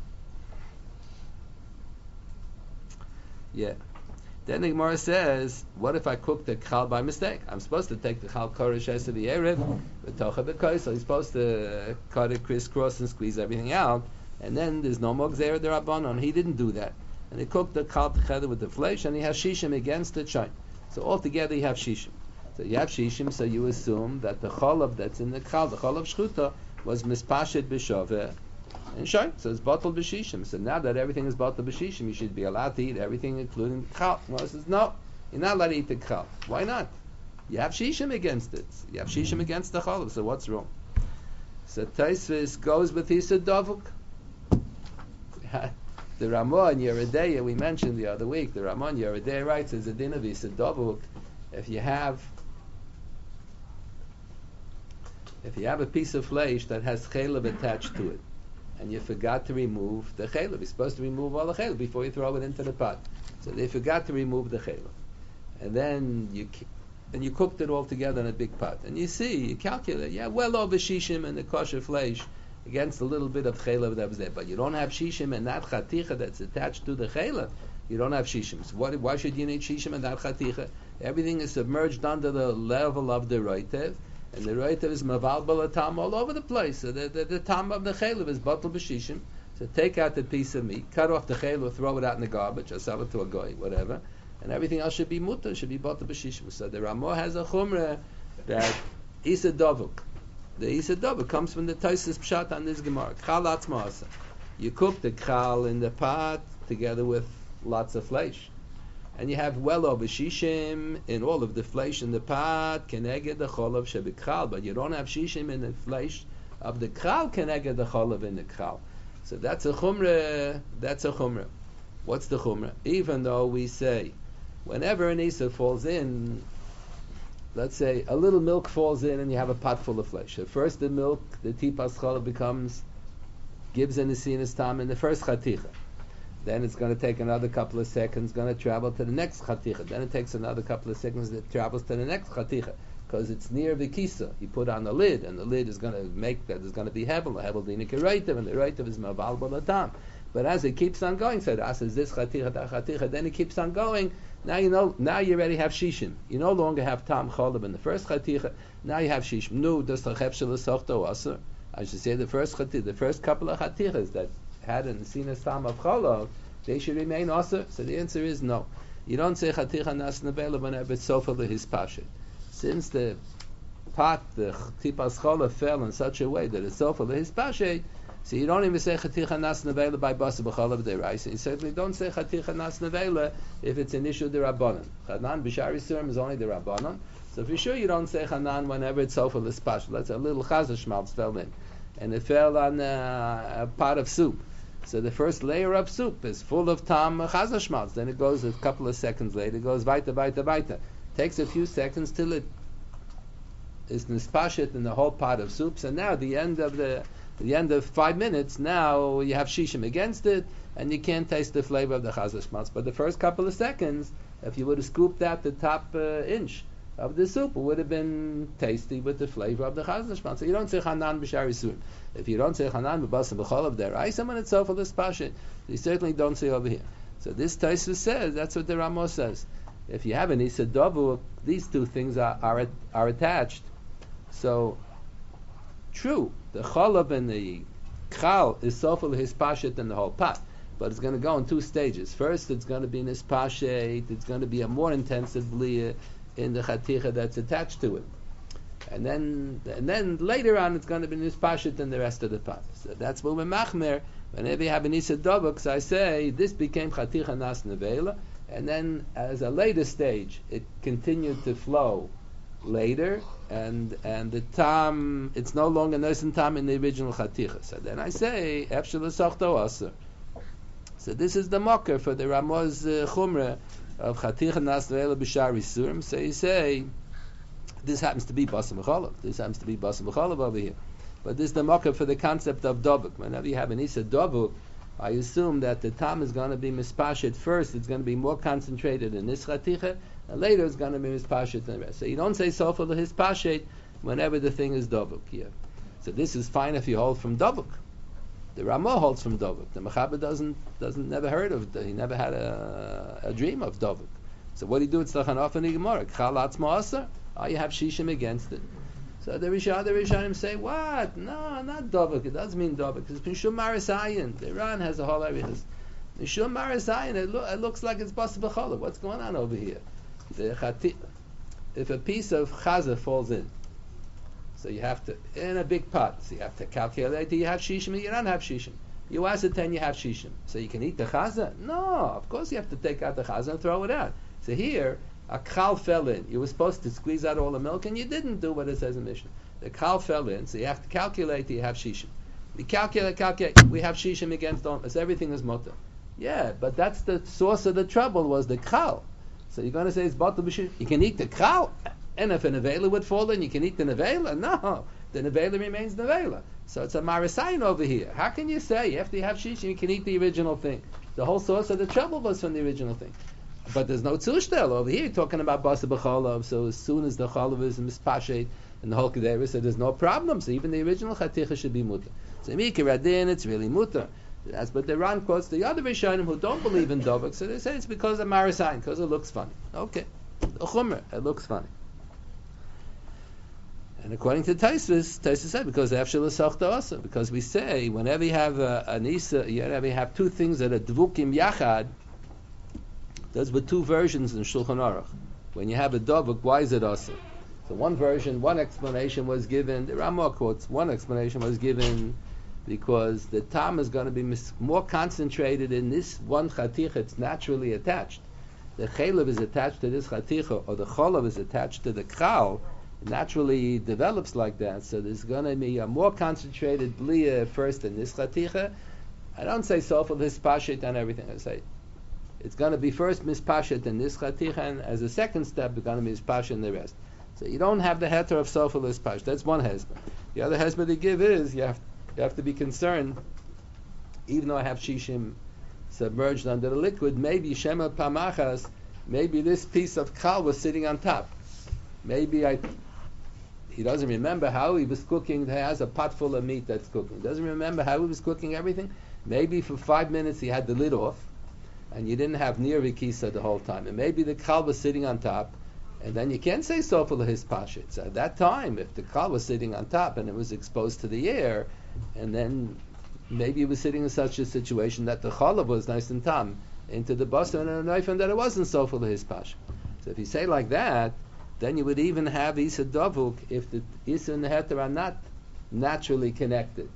Yeah. Then the Gemara says, what if I cook the chal by mistake? I'm supposed to take the chal korish es of the erev, the tocha b'koi, so he's supposed to uh, cut it crisscross and squeeze everything out, and then there's no more gzera derabanan. He didn't do that. And he cooked the chal together with the flesh, and he has shishim against the chayin. So altogether you have shishim. So you have shishim, so you assume that the chalav that's in the chal, the chalav shchuta, was mispashet b'shaveh, and shoy, so it's bottled b'shishim. So now that everything is bottled b'shishim, you should be allowed to eat everything, including the chal. No, it says no, you're not allowed to eat the chal. Why not? You have shishim against it. You have shishim against the chalav. So what's wrong? So Taisvis goes with Isa Davuk. The Ramah in Yeredeya we mentioned the other week. The Ramah in Yeredeya writes as a din of Isa Davuk. If you have if you have a piece of flesh that has chelav attached to it, and you forgot to remove the chelav. You're supposed to remove all the chelav before you throw it into the pot. So they forgot to remove the chelav, and then you and you cooked it all together in a big pot. And you see, you calculate, yeah, well over shishim and the kosher flesh against a little bit of chelav that was there, but you don't have shishim and that chaticha that's attached to the chelav. You don't have shishim. So what, why should you need shishim and that chaticha? Everything is submerged under the level of the roitev. And the roitev is maval balatam all over the place. So the, the, the tam of the chelav is batal b'shishim. So take out the piece of meat, cut off the chelav, throw it out in the garbage, or sell it to a goy, whatever. And everything else should be mutter, should be batal b'shishim. So the Ramah has a chumrah that isa davuk. The isa davuk comes from the Taisus pshat on this Gemara. Chal atzma. You cook the chal in the pot together with lots of flesh. And you have well over shishim in all of the flesh in the pot, keneged the cholav shebikchal, but you don't have shishim in the flesh of the kral, keneged the cholav in the kral. So that's a chumrah, that's a chumrah. What's the chumrah? Even though we say, whenever an isa falls in, let's say a little milk falls in and you have a pot full of flesh. At first the milk, the tipas cholav becomes, gives an isinas tam in the first chaticha. Then it's going to take another couple of seconds, going to travel to the next chaticha. Then it takes another couple of seconds, it travels to the next chaticha. Because it's near the kisa. You put on the lid, and the lid is going to make that, there's going to be hevel, the hevel dinik reitev, and the reitev is maval balatam. But as it keeps on going, so as this chaticha, that chaticha, then it keeps on going, now you know, now you already have shishim. You no longer have tam cholab in the first chaticha, now you have shishim. Nu, does the chef shalasochto aser? I should say the first chaticha, the first couple of chatichas that had an sinas tam of cholov, they should remain aser. So the answer is no. You don't say chaticha nas nevela whenever it's sofa lehispashet. Since the pot, the tipas cholov fell in such a way that it's sofa lehispashet, so you don't even say chaticha nas nevela by basa b'cholav deraisa. You certainly don't say chaticha nas nevela if it's an issue derabanan. Chanan b'shari surim is only derabanan. So for sure you don't say chanan whenever it's sofa lehispashet. Let's say a little chazashmalz fell in, and it fell on uh, a pot of soup. So the first layer of soup is full of tam chazashmalz. Then it goes a couple of seconds later. It goes weiter, weiter, weiter. Takes a few seconds till it is nispashet in the whole pot of soup. So now the end of the the end of five minutes. Now you have shishim against it, and you can't taste the flavor of the chazashmalz. But the first couple of seconds, if you would have scooped out the top uh, inch of the soup, it would have been tasty with the flavor of the chazashmalz. So you don't say chanan b'shari surim. If you don't say chanan b'basa b'cholav deraisa when it's sofa l'spashet, you certainly don't say over here. So this Taisus says, that's what the Ramos says. If you have an isa davu, these two things are, are are attached. So true, the cholav and the chal is sofa l'hispashet in the whole pot, but it's going to go in two stages. First, it's going to be nispashet. It's going to be a more intensive bliyah in the chaticha that's attached to it. And then, and then later on, it's going to be nispashet in the rest of the pot. So that's what we're machmer. Whenever you have an isa davuk, I say this became chaticha nas nevela, and then as a later stage, it continued to flow later, and and the tam, it's no longer nosen tam in the original chaticha. So then I say efshel l'sochto aser. So this is the mocker for the Ramaz uh, chumrah of chaticha nas nevela b'shari surim. So you say This happens to be basar v'chalav. This happens to be basar v'chalav over here. But this is the mocker for the concept of dovuk. Whenever you have an isa dovuk, I assume that the tam is going to be mispashet first. It's going to be more concentrated in this chaticha, and later it's going to be mispashet in the rest. So you don't say sofa hispashet whenever the thing is dovuk here. So this is fine if you hold from dovuk. The Ramah holds from dovuk. The Mechaber doesn't doesn't never heard of. He never had a, a dream of dovuk. So what do you do? It's lachanaf and Gemara. Chalatz ma'aser. Oh, you have shishim against it. So the Rishonim, the Rishonim say, what? No, not dovuk. It doesn't mean dovuk. It's mishum marasayin. The Iran has a whole area. Mishum marasayin. It, lo- it looks like it's basa b'cholov. What's going on over here? The chati- if a piece of chaza falls in, so you have to, in a big pot, so you have to calculate, do you have shishim or you don't have shishim? You ascertain you have shishim. So you can eat the chaza? No, of course you have to take out the chaza and throw it out. So here, a kal fell in. You were supposed to squeeze out all the milk and you didn't do what it says in Mishnah. The kal fell in, so you have to calculate, do you have shishim? We calculate, calculate, we have shishim against almost everything is mutter. Yeah, but that's the source of the trouble was the kal. So you're going to say it's batal b'shishim. You can eat the kal. And if a nevela would fall in, you can eat the nevela? No, the nevela remains nevela. So it's a marasayin over here. How can you say after you have shishim you can eat the original thing? The whole source of the trouble was from the original thing. But there's no tzushtel over here. You're talking about basa b'cholav. So as soon as the cholav is mispashet and the whole kedera, so there's no problem. So even the original chaticha should be mutter. So mika radin, it's really mutter. That's but the Ran quotes the other Rishonim who don't believe in dovuk. So they say it's because of marasayin, because it looks funny. Okay, the chumrah, it looks funny. And according to Taisvis, Taisvis said because also because we say whenever you have a, an isa, whenever you have two things that are dvukim yachad, those were two versions in Shulchan Aruch. When you have a dovuk, why is it also? So one version, one explanation was given. The Ramah quotes one explanation was given because the tam is going to be mis- more concentrated in this one chaticha. It's naturally attached. The chaylev is attached to this chaticha, or the cholav is attached to the kral. Naturally develops like that, so there's going to be a more concentrated bliya first in this chaticha. I don't say sofel hispashet and everything. I say it's going to be first mispashet in this chaticha, and as a second step, it's going to be mispashet in the rest. So you don't have the heter of sofel hispashet. That's one hesba. The other hesba they give is you have you have to be concerned, even though I have shishim submerged under the liquid, maybe shema pamachas, maybe this piece of kal was sitting on top. Maybe I. He doesn't remember how he was cooking. He has a pot full of meat that's cooking. He doesn't remember how he was cooking everything. Maybe for five minutes he had the lid off, and you didn't have near vikisa the whole time. And maybe the kal was sitting on top, and then you can't say sofel his pashit. So at that time, if the kal was sitting on top and it was exposed to the air, and then maybe it was sitting in such a situation that the chalav was nice and tam into the basar and a knife, and that it wasn't sofel his pashit. So if you say like that, then you would even have isa davuk if the isa and the heter are not naturally connected.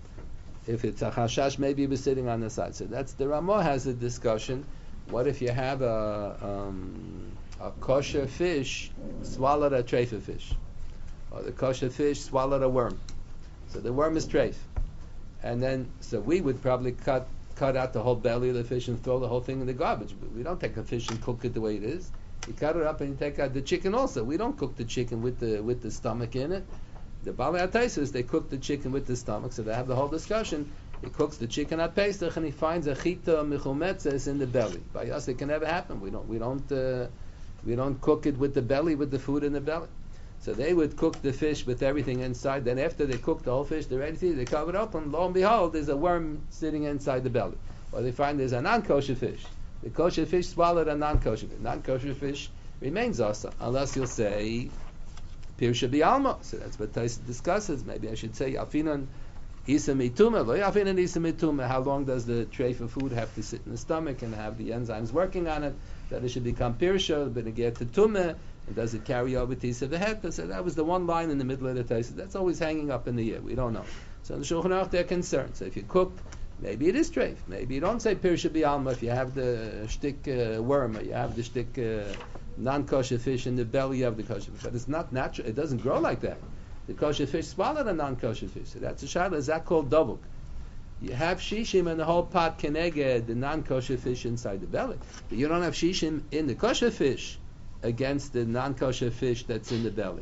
If it's a chashash, maybe it was sitting on the side. So that's the Ramah has a discussion. What if you have a um, a kosher fish swallowed a treifa fish, or the kosher fish swallowed a worm? So the worm is treif, and then so we would probably cut cut out the whole belly of the fish and throw the whole thing in the garbage. But we don't take a fish and cook it the way it is. You cut it up and you take out the chicken also. We don't cook the chicken with the with the stomach in it. The Balei HaTaisus, they cook the chicken with the stomach, so they have the whole discussion. He cooks the chicken at Pesach and he finds a chita mechumetzes in the belly. By us, it can never happen. We don't we don't uh, we don't cook it with the belly, with the food in the belly. So they would cook the fish with everything inside. Then after they cook the whole fish, they're ready to eat. They cover it up, and lo and behold, there's a worm sitting inside the belly. Or they find there's a non-kosher fish. The kosher fish swallowed a non-kosher fish. Non-kosher fish remains asa, unless you'll say pirsha bi'alma. So that's what Taisa discusses. Maybe I should say yafinan isa mituma. Lo yafinan isa mituma. How long does the tray for food have to sit in the stomach and have the enzymes working on it? That it should become pirsha, but it get to tumah. And does it carry over to isa v'heta? So that was the one line in the middle of the Taisa. That's always hanging up in the air. We don't know. So in the Shulchan Aruch they're concerned. So if you cook, maybe it is treif. Maybe you don't say pirsha bi'alma if you have the shtick uh, worm or you have the shtick uh, non-kosher fish in the belly of the kosher fish. But it's not natural. It doesn't grow like that. The kosher fish swallowed a non-kosher fish. So that's a shayla. Is that called dovuk? You have shishim in the whole pot keneged the non-kosher fish inside the belly. But you don't have shishim in the kosher fish against the non-kosher fish that's in the belly.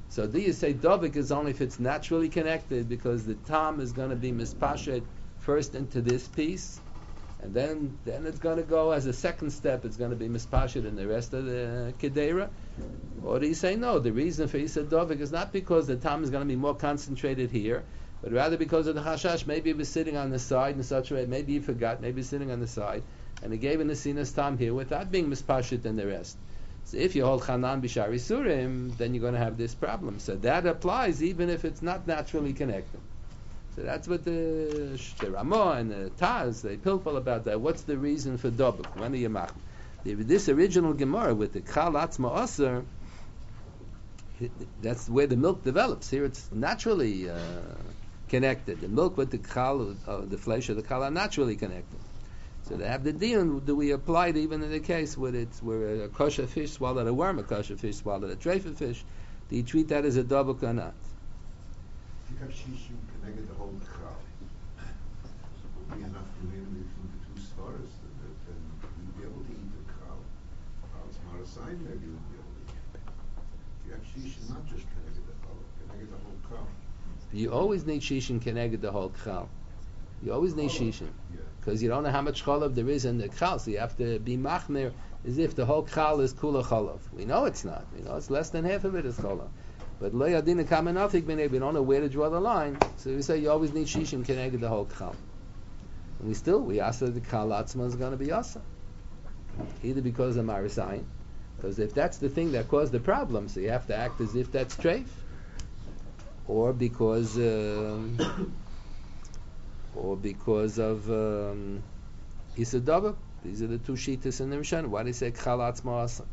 So do you say Dovik is only if it's naturally connected, because the Tam is going to be mispashet first into this piece, and then then it's going to go as a second step, it's going to be mispashet in the rest of the Kedera? Or do you say no, the reason for Yisad Dovik is not because the Tam is going to be more concentrated here, but rather because of the Hashash. Maybe he was sitting on the side in such a way, maybe he forgot, maybe he's sitting on the side, and he gave an Asinas Tam here without being mispashet in the rest. So if you hold Chanan Bishari Surim, then you're going to have this problem. So that applies even if it's not naturally connected. So that's what the, the Ramah and the Taz, they pilpul about that. What's the reason for Dobuk? When are you mach? This original Gemara with the Kal Atzma Aser, that's where the milk develops. Here it's naturally uh, connected. The milk with the Kal, uh, the flesh of the Kal are naturally connected. So they have the deal. Do we apply it even in the case where it's where a kosher fish swallowed a worm, a kosher fish swallowed a treifa fish? Do you treat that as a dobuk or not? If you have shishim connected the whole chal, so it will be enough for him between the two stars, then then you'll be able to eat the chal. Chal's not a sign, maybe you'll be able to eat it. If you have shishim not just connected the chal, connected the whole chal. You always need shishin connected the whole chal. You always need shishin. Yeah. Because you don't know how much chalav there is in the chal, so you have to be machmir as if the whole chal is kula chalav. We know it's not. We know it's less than half of it is chalav. But lo yadina kamenafik b'nei, we don't know where to draw the line. So we say you always need shishim connected the whole chal. And we still, we ask that the chal atzma is going to be asa. Either because of marisayin, because if that's the thing that caused the problem, so you have to act as if that's treif, or because... Um, or because of um, Isadabak. These are the two shitas in the Mishnah. Why do they say Chalatz Ma'asa?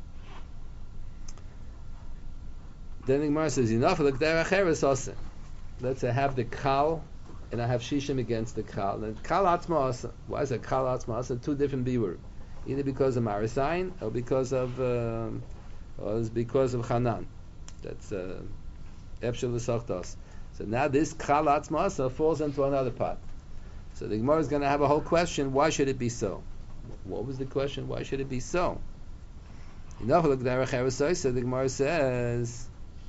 Then the Gemara says, enough of the G'derach Eretz Asa. Let's say I have the Kal, and I have Shishim against the Kal. And Chalatz Ma'asa. Why is it Chalatz Ma'asa? Two different biur. Either because of Marisayin, or because of, um, or it's because of Hanan. That's uh, Epshel V'Sachtos. So now this Chalatz Ma'asa falls into another part. So the Gemara is going to have a whole question, why should it be so? What was the question? Why should it be so? So the Gemara says,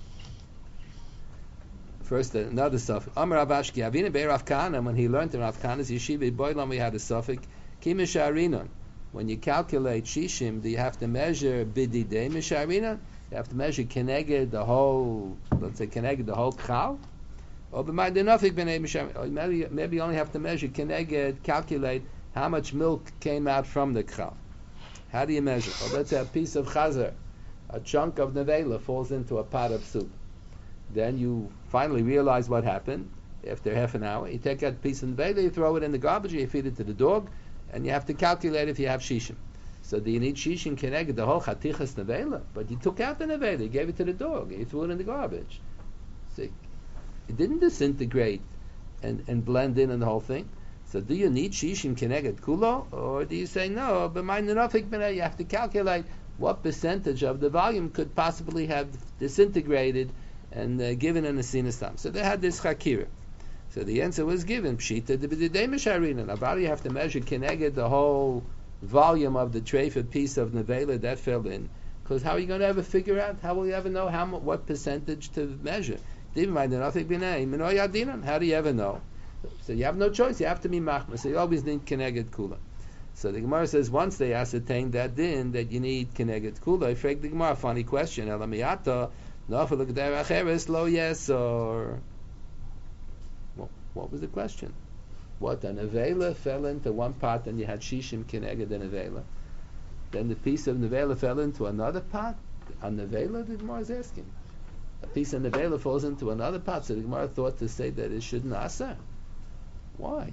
first another suffix. Amar Avashki, Avina Bei Rav Kahana, when he learned in Rav Kahana's yeshiva, Boilam, we had a suffix, Ki Misharinon. When you calculate Shishim, do you have to measure Bididei Misharinon? You have to measure Keneged, the whole, let's say Keneged, the whole Chal? Or maybe maybe you only have to measure, keneged, calculate how much milk came out from the chal. How do you measure? Or let's say a piece of chazar, a chunk of nevela falls into a pot of soup. Then you finally realize what happened after half an hour. You take that piece of nevela, you throw it in the garbage, you feed it to the dog, and you have to calculate if you have shishim. So do you need shishim keneged, the whole chatichas nevela? But you took out the nevela, you gave it to the dog, you threw it in the garbage. So it didn't disintegrate and, and blend in and the whole thing. So do you need shishim keneged kulo, or do you say no? But you have to calculate what percentage of the volume could possibly have disintegrated and uh, given an asinas tam. So they had this chakira. So the answer was given. Pshita de b'didei misharina. Now, you have to measure keneged the whole volume of the treifa piece of nevela that fell in. Because how are you going to ever figure out? How will you ever know how what percentage to measure? How do you ever know? So you have no choice. You have to be machmas. So you always need keneged kula. So the Gemara says once they ascertain that din that you need keneged kula, I frag the Gemara funny question. Elamiyata nafal g'derach eretz lo yes or what was the question? What an avela fell into one pot and you had shishim keneged an avela. Then the piece of nevela fell into another pot. A nevela, the Gemara is asking. A piece of nevela falls into another pot, so the Gemara thought to say that it shouldn't asa. Why?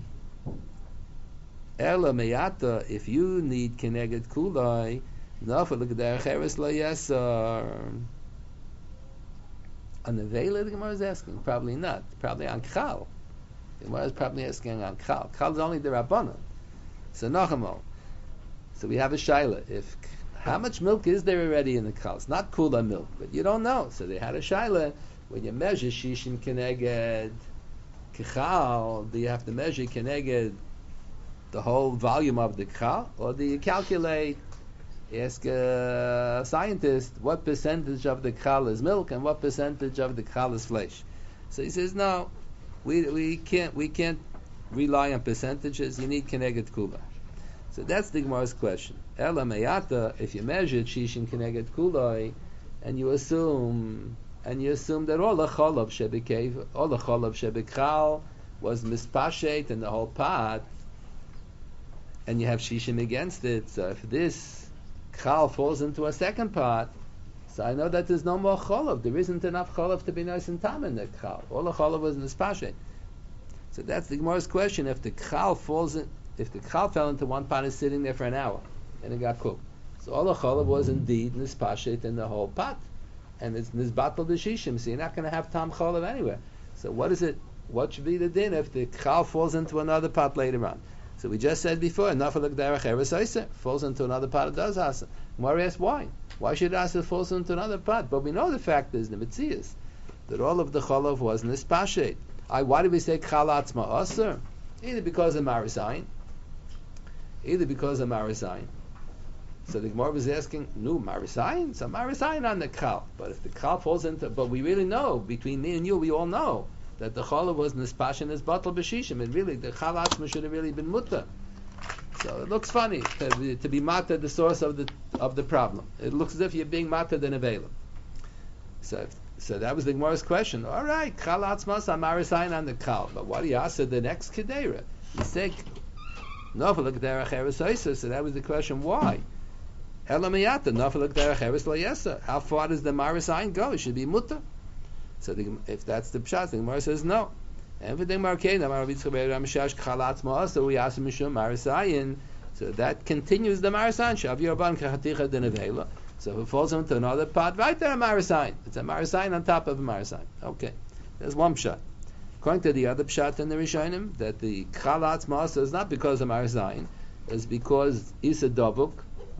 Ela meyata, if you need keneged kulai, nafal l'g'derech eretz lo yasar. On nevela, the Gemara is asking. Probably not. Probably on chal. The Gemara is probably asking on chal. Chal is only the rabbanon. So nachamo. So we have a shaila. If how much milk is there already in the chal? It's not kula milk, but you don't know. So they had a shaila. When you measure shishim keneged kechal, do you have to measure keneged the whole volume of the chal, or do you calculate Ask a scientist what percentage of the kal is milk and what percentage of the kal is flesh. So he says, no, we we can't we can't rely on percentages. You need keneged kula. So that's the Gemara's question. Ela meyata, if you measured shishin keneged kulai, and you assume and you assume that all the cholav shebikev, all the cholav shebikal was mispashet in the whole pot, and you have shishim against it. So if this chal falls into a second pot, so I know that there's no more cholav. There isn't enough cholav to be nice and tam in the chal. All the cholav was mispashet. So that's the Gemara's question. If the chal falls in, if the chal fell into one pot, is sitting there for an hour and it got cooked, so all the cholav was indeed mispashet in the whole pot, and it's nizbatel b'shishim. So you're not going to have tam cholav anywhere. So what is it? What should be the din if the chal falls into another pot later on? So we just said before, nafalak derech eres oiser, falls into another pot, it does asa. Gemara asks why? Why should it asa falls into another pot? But we know the fact is the mitzias that all of the cholav was nispashet. I why did we say chal atzma aser? Either because of marisayin, either because of marisayin. So the Gemara was asking, no marisayin, so marisayin on the chal. But if the chal falls into, but we really know between me and you, we all know that the cholav was nispashin is batal b'shishim, and really the chal atzma should have really been mutter. So it looks funny to be, to be matter the source of the of the problem. It looks as if you're being matter than avela. So so that was the Gemara's question. All right, chal atzma samarisayin on the chal, but what do you ask the next kedera? You say nafalak derech eres oiser. So that was the question. Why? Elamiyata nafalak derech eres lo yesa. How far does the marisayin go? It should be mutter. So the, if that's the pshat, the Gemara says no. And for the Gemara, so we ask Mishum Marisayin. So that continues the Marisayin. Shavir ban kachaticha denevela. So if it falls into another pot, right there a Marisayin. It's a Marisayin on top of a Marisayin. Okay, there's one pshat. According to the other pshat in the Rishonim, that the chalatz master is not because of Marisayin, it's because Isa Dovuk,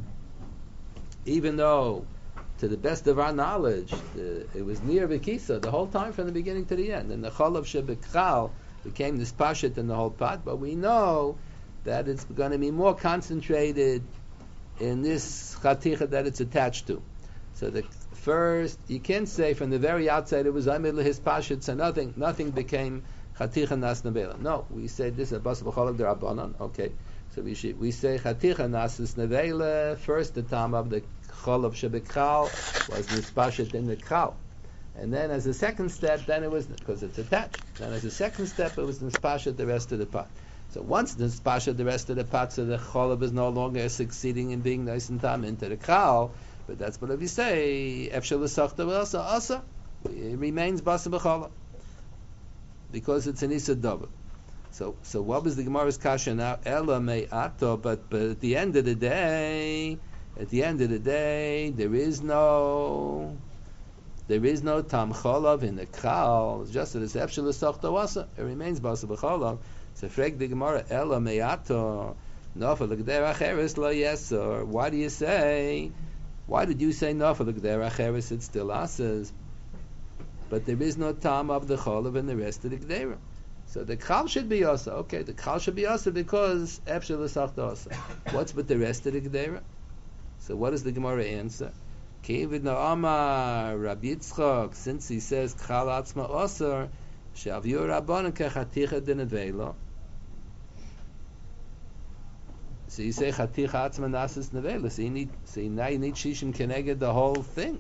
even though to the best of our knowledge, the, it was near Vikisa the whole time from the beginning to the end. And the Cholav Shebekral became this Pashit in the whole pot, but we know that it's going to be more concentrated in this Chaticha that it's attached to. So the first, you can't say from the very outside it was Amid Lehis Pashit, so nothing nothing became Chaticha Nas Nevela. No, we say this is Bas B'Cholav D'Rabbanan. Okay, so we should, we say Chaticha Nas Nevela, first the time of the Cholav Shebekal was nispashet in the kal, and then as a second step, then it was because it's attached. Then as a second step, it was nispashet the rest of the pot. So once nispashet the rest of the pot, so the cholav is no longer succeeding in being nice and tam into the kal. But that's what if you say efshel l'sachta v'asa asa, it remains basa b'cholav because it's an isa double. So so what was the Gemara's kasha now? Ela me'ato, but but at the end of the day. At the end of the day, there is no, there is no tam cholav in the kal. It's just that it's efshel l'sachta wasa. It remains basa b'cholav. So frek the Gemara ela me'ato nafal l'gderach eres lo yesor. Why do you say? Why did you say nafal l'gderach eres? It still asas, but there is no tam of the cholav in the rest of the gdera. So the kal should be asa. Okay, the kal should be asa because efshel l'sachta wasa. What's with the rest of the gdera? So what does the Gemara answer? Kevid Na'amar Rabbi Yitzchak, since he says Chal Atzma Osar, Shavir Rabbanan Kechaticha Denevela. So you say Chaticha Atzma Nasis Nevela. So you need, so now you need Shishim Keneged the whole thing.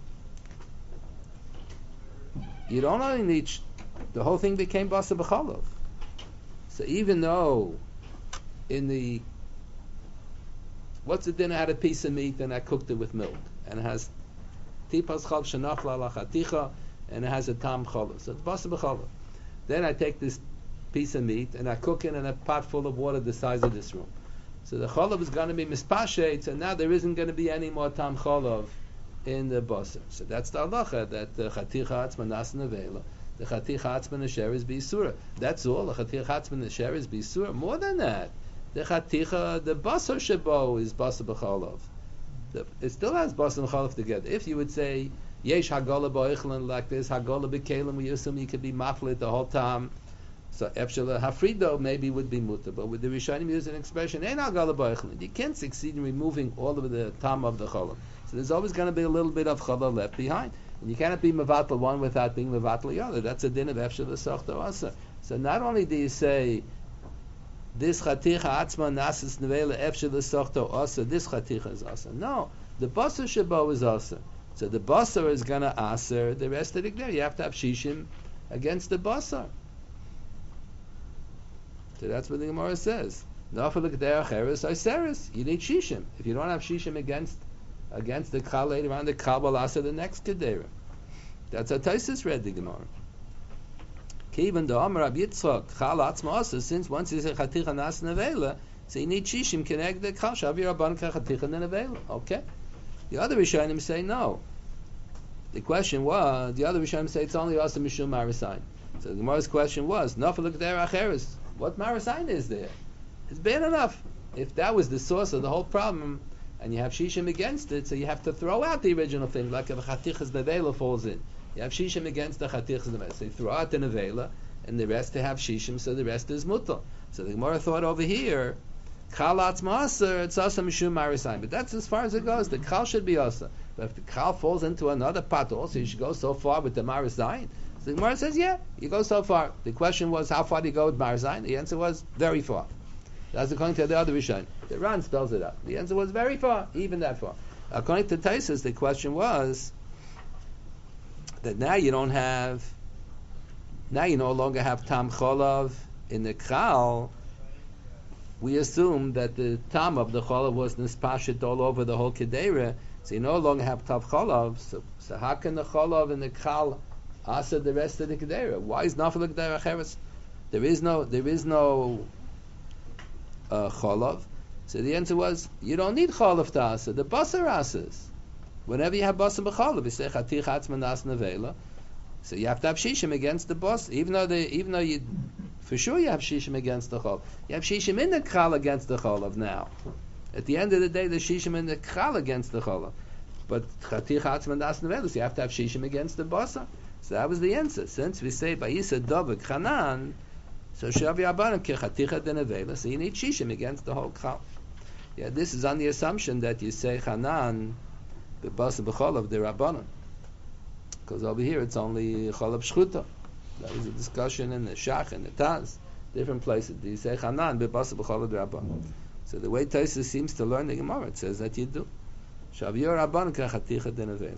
You don't only need sh- the whole thing became Basa B'Cholov. So even though in the what's the dinner? I had a piece of meat and I cooked it with milk, and it has tipas chal shenachla la chaticha, and it has a tam cholov. So it's basa b'cholov. Then I take this piece of meat and I cook it in a pot full of water the size of this room. So the cholov is going to be mispashet, and now there isn't going to be any more tam cholov in the basa. So that's the halacha that the chaticha atzma nas nevela, the chaticha atzma nesher is b'isura. That's all. The chaticha atzma nesher is b'isura. More than that. The chaticha, the basar shebo is basar b'cholov. It still has basar b'cholov together. If you would say yesh hagola b'oichlin like this, hagola b'kelim, we assume you could be maflit the whole time. So Efshel Hafrido maybe would be mutter, but with the Rishonim use an expression, Ein al Gala B'Oichlin. You can't succeed in removing all of the tam of the cholov. So there's always going to be a little bit of cholov left behind. And you cannot be mevatel one without being mevatel the other. That's a din of Efshel Sochta Asa. So not only do you say, this chaticha atzma nasis nevela Efshel Sochta Asa, this chaticha is Asa. No, the basar shabo is Asa. So the basar is going to aser the rest of the gder. You have to have shishim against the basar. So that's what the Gemara says. You need shishim. If you don't have shishim against against the kal later on, the kal balasa the next kedera. That's how Taisus read the Gemara. Even the Amar Rab Yitzchak chal atzma, since once you say chaticha nas nevela, so you need shishim connect the kal shavir rabban chaticha nevela. Okay. The other Rishonim say no. The question was, the other Rishonim say it's only also mishum marisayin. So the Gemara's question was, nafal l'keder acheres. What marisayin is there? It's bad enough. If that was the source of the whole problem, and you have shishim against it, so you have to throw out the original thing, like if a chatichas nevela falls in. You have shishim against the chatichas nevela. So you throw out the nevela, and the rest to have shishim, so the rest is mutal. So the Gemara thought over here, Kal atzma aser, it's asa mishum marisayin. But that's as far as it goes. The kal should be asa. But if the kal falls into another pot also, you should go so far with the marisayin. So the Gemara says, yeah, you go so far. The question was, how far do you go with marisayin? The answer was, very far. That's according to the other Rishon. The Ran spells it out. The answer was very far, even that far. According to Taisus, the question was that now you don't have, now you no longer have tam cholav in the kal. We assume that the tam of the cholav was nispashit all over the whole kedera, so you no longer have tav cholav. So, so how can the cholav in the kal asa the rest of the kedera? Why is nafal kedera acheres? There is no, there is no uh, cholav. So the answer was, you don't need cholav to asa. The basar asas. Whenever you have basar b'cholav, you say chatich atzma nas nevela. So you have to have shishim against the bas, even though they, even though you, for sure you have shishim against the cholav. You have shishim in the kral against the cholav now. At the end of the day, there's shishim in the kral against the cholav. But chatich atzma nas nevela, so you have to have shishim against the basar. So that was the answer. Since we say Bayisa Dovek Chanan, so Shavi Abanim Kechaticha Denevela, so you need Shishim against the whole Chal. Yeah, this is on the assumption that you say Chanan, B'Basa B'Cholav the Rabbanim. Because over here it's only Cholav Shchuta. That was a discussion in the Shach and the Taz, different places. You say Chanan, B'Basa B'Cholav the Rabbanim. So the way Taisa seems to learn the Gemara, it says that you do. Shavi Rabbanim Kechaticha Denevela.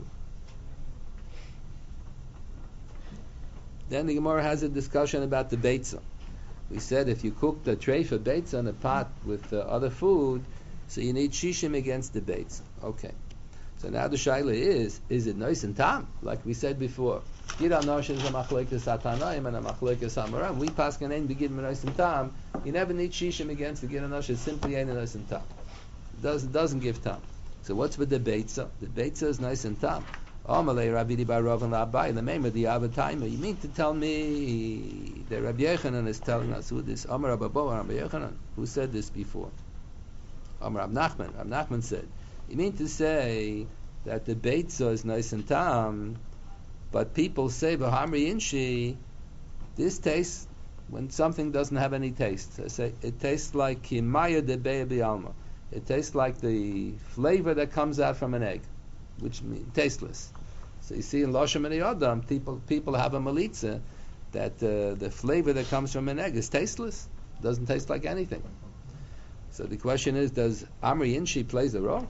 Then the Gemara has a discussion about the beitza. We said if you cook the tray for beitza in a pot with uh, other food, so you need shishim against the beitza. Okay. So now the shaila is, is it nice and tam? Like we said before, Gira Noshin is a machlekes atanaim and a machlekes amaram. We pass can ain't begin nice and tam. You never need shishim against the Gira Noshin. Simply ain't nice and tam. It doesn't, doesn't give tam. So what's with the beitza? The beitza is nice and tam. Amalei Rabbi Baruch and Labai, the name of the Avataima. You mean to tell me that Rabbi Yechanan is telling us who this Amar Rabbi Bo Rabbi Yechanan? Who said this before? Amar Rab Nachman. Rab Nachman said, you mean to say that the Beitza is nice and tam, but people say B'hamri Inshi, this tastes when something doesn't have any taste. I say it tastes like Kimaya de Be'ebi Alma. It tastes like the flavor that comes out from an egg, which means tasteless. So you see in Loshem and Yodam, people people have a malitza that uh, the flavor that comes from an egg is tasteless, doesn't taste like anything. So the question is, does Amri Inshi plays a role?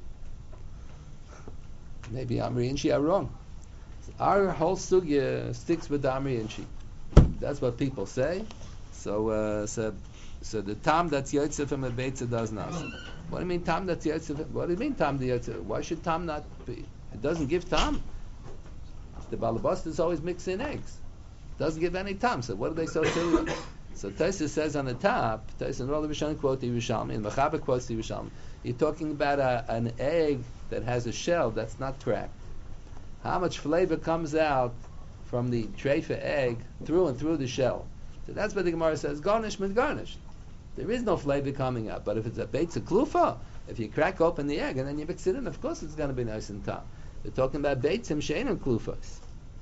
Maybe Amri Inshi are wrong. Our whole sugya sticks with the Amri Inshi. That's what people say. So uh, so so the tam that's yotze from a beitza does not. What do you mean tam that's yotze? What do you mean tam the yotze? Why should tam not be? It doesn't give tam. The balabas is always mixing eggs. It doesn't give any tam. So what are they so silly? So Taisa says on the top, Taisa and all the Rishonim quote the Yerushalmi, and Mechaber quotes the Yerushalmi. You're talking about a, an egg that has a shell that's not cracked. How much flavor comes out from the treifa egg through and through the shell? So that's what the Gemara says, garnish with garnish. There is no flavor coming out. But if it's a beitza klufa, if you crack open the egg and then you mix it in, of course it's going to be nice and tam. We're talking about beitzim she'enim klufas.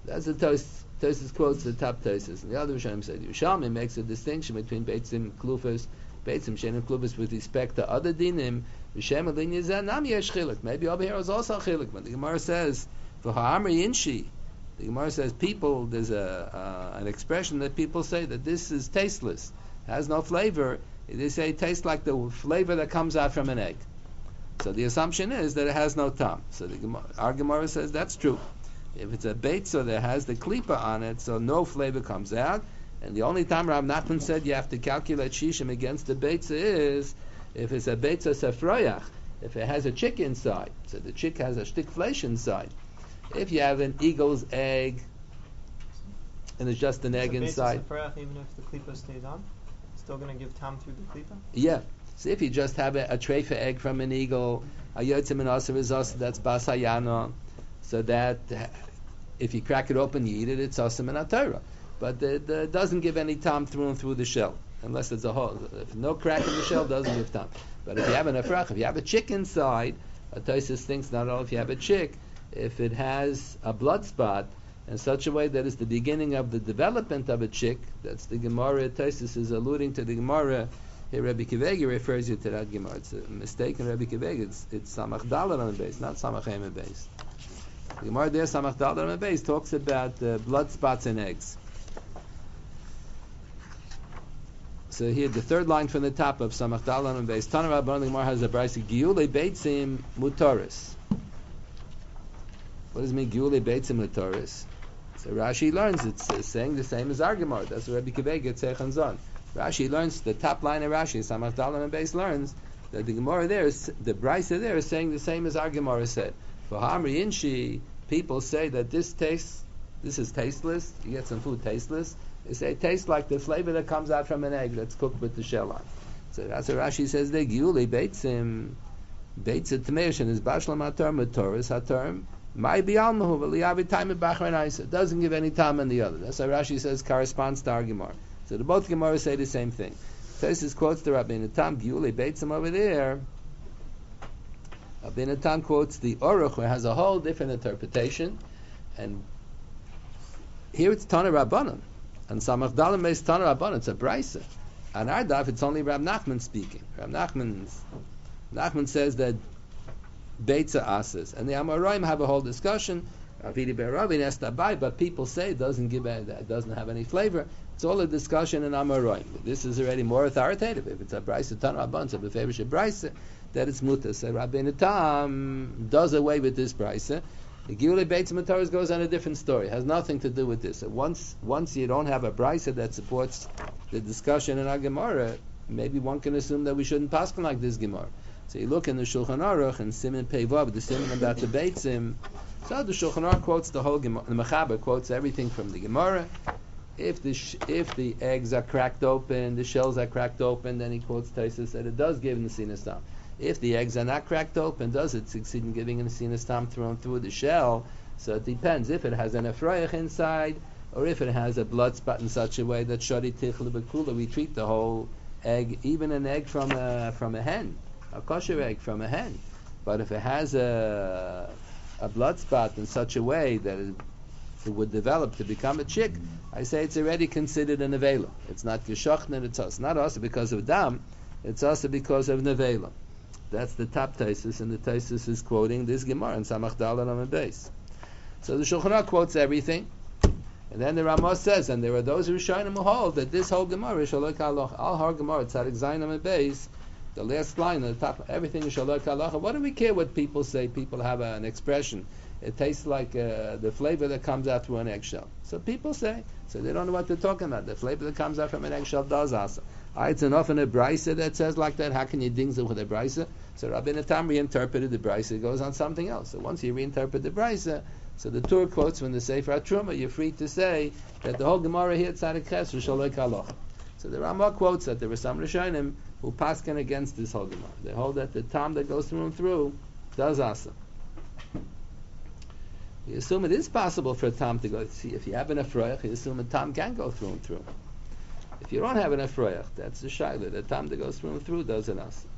That's the Tos. Tosis quotes the top Tosis. And the other Rishonim said Yerushalmi makes a distinction between Beitzim Klufas, Beitzim Shenim Klufas with respect to other dinim. Rishem Alin Yizan Nam Yesh Chilik. Maybe over here is also Chilik. But the Gemara says for Ha'amri Inshi. The Gemara says people. There's a uh, an expression that people say that this is tasteless, has no flavor. They say it tastes like the flavor that comes out from an egg. So the assumption is that it has no tam. So the Gemara, our Gemara says that's true. If it's a beitza that has the klipa on it, so no flavor comes out. And the only time Rav Nachman said you have to calculate shishim against the beitza is if it's a beitza sefroyach, if it has a chick inside. So the chick has a shtik flesh inside. If you have an eagle's egg and it's just an egg So inside. Sefrach, even if the klipa stays on, it's still going to give tam through the klipa? Yeah. So if you just have a, a treifa egg from an eagle, a yotzim and aser is also, that's basayana. So that if you crack it open, you eat it, it's asim and atayra. But it, it doesn't give any tam through and through the shell, unless it's a hole. If no crack in the shell, doesn't give tam. But if you have an afrach, if you have a chick inside, a Tosfos thinks not only if you have a chick, if it has a blood spot in such a way that it's the beginning of the development of a chick, that's the Gemara. Tosfos is alluding to the Gemara. Here Rabbi Kivegi refers you to that Gemara. It's a mistake in Rabbi Kivegi. It's, it's Samach Dalet on the base, not Samach Hem on the base. The Gemara there, Samach Dalet on the base, talks about uh, blood spots in eggs. So here, the third line from the top of Samach Dalet on the base, Tana Rabban, the Gemara has a brayse, Giule Beitzim Mutaris. What does it mean, Giule Beitzim Mutaris? So Rashi learns it's uh, saying the same as our Gemara. That's what Rabbi Kivegi at Sechan Zon. Rashi learns, the top line of Rashi, Samach Dalet on base learns that the Gemara there, is, the brayse there is saying the same as our Gemara said. For Hamri Inshi, people say that this tastes, this is tasteless. You get some food tasteless. They say it tastes like the flavor that comes out from an egg that's cooked with the shell on. So that's what Rashi says. They giuli beitzim, beitzim tmeishin is bashlam haterm matoris haterm. My bialmahu v'liyavi time b'achron. It doesn't give any time on the other. That's how Rashi says corresponds to our Gemara. So the both Gemaras say the same thing. Tosfos quotes the Rabbeinu Tam giuli beitzim over there. Rabbeinu Tam quotes the Aruch, who has a whole different interpretation, and here it's Tana Rabbanan, and Samach Dalet is Tana Rabbanan. It's a brayse. On our daf, it's only Rab Nachman speaking. Rab Nachman's, Nachman says that beitza asas, and the Amoraim have a whole discussion. Ravidi Be'Ravin Estabai, but people say it doesn't give a, it doesn't have any flavor. It's all a discussion in Amoraim. This is already more authoritative. If it's a brayse, Tana Rabbanan, so befevish a brayse, that it's muta. So Rabbeinu Tam does away with this brayse. The Giulei Beitz Mataris goes on a different story. It has nothing to do with this. So once once you don't have a brayse that supports the discussion in our Gemara, maybe one can assume that we shouldn't paskin like this Gemara. So you look in the Shulchan Aruch and Siman Peivav, the Siman about the Beitzim. So the Shulchan Aruch quotes the whole Gemara. The Mechaber quotes everything from the Gemara. If the sh- if the eggs are cracked open, the shells are cracked open, then he quotes Tosfos that it does give Nesinas Tam. If the eggs are not cracked open, does it succeed in giving Nesinas Tam thrown through the shell? So it depends if it has an Efrayach inside, or if it has a blood spot in such a way that Shari Tichel Bekula, we treat the whole egg, even an egg from a from a hen, a kosher egg from a hen. But if it has a a blood spot in such a way that it, it would develop to become a chick, I say it's already considered a nevela. It's not Geshachner, it's us. Not also because of dam, it's also because of nevela. That's the top Tosfos, and the Tosfos is quoting this Gemara in Samach Dalet on the base. So the Shulchan Aruch quotes everything, and then the Ramah says, and there are those who Rishonim who hold that this whole Gemara is Shalok Halacha. Al Har Gemara Tzadik Zayin on the base, the last line on the top, everything is Shalok Halacha. What do we care what people say? People have a, an expression. It tastes like uh, the flavor that comes out through an eggshell. So people say, so they don't know what they're talking about. The flavor that comes out from an eggshell does also. Ah, it's enough in a brayse that says like that. How can you ding it with a brayse? So Rabbeinu Tam reinterpreted the brayse. It goes on something else. So once you reinterpret the brayse, so the Tur quotes from the Sefer HaTruma, you're free to say that the whole Gemara here Tzadik Ches is Shalok Halacha. So the Ramah quotes that there were some Rishonim who paskin against this whole Gemara. They hold that the tam that goes through and through does asa. You assume it is possible for a tam to go. See, if you have an Efrayach, you assume a tam can go through and through. If you don't have an Efrayach, that's the Shaila. The tam that goes through and through does an asa.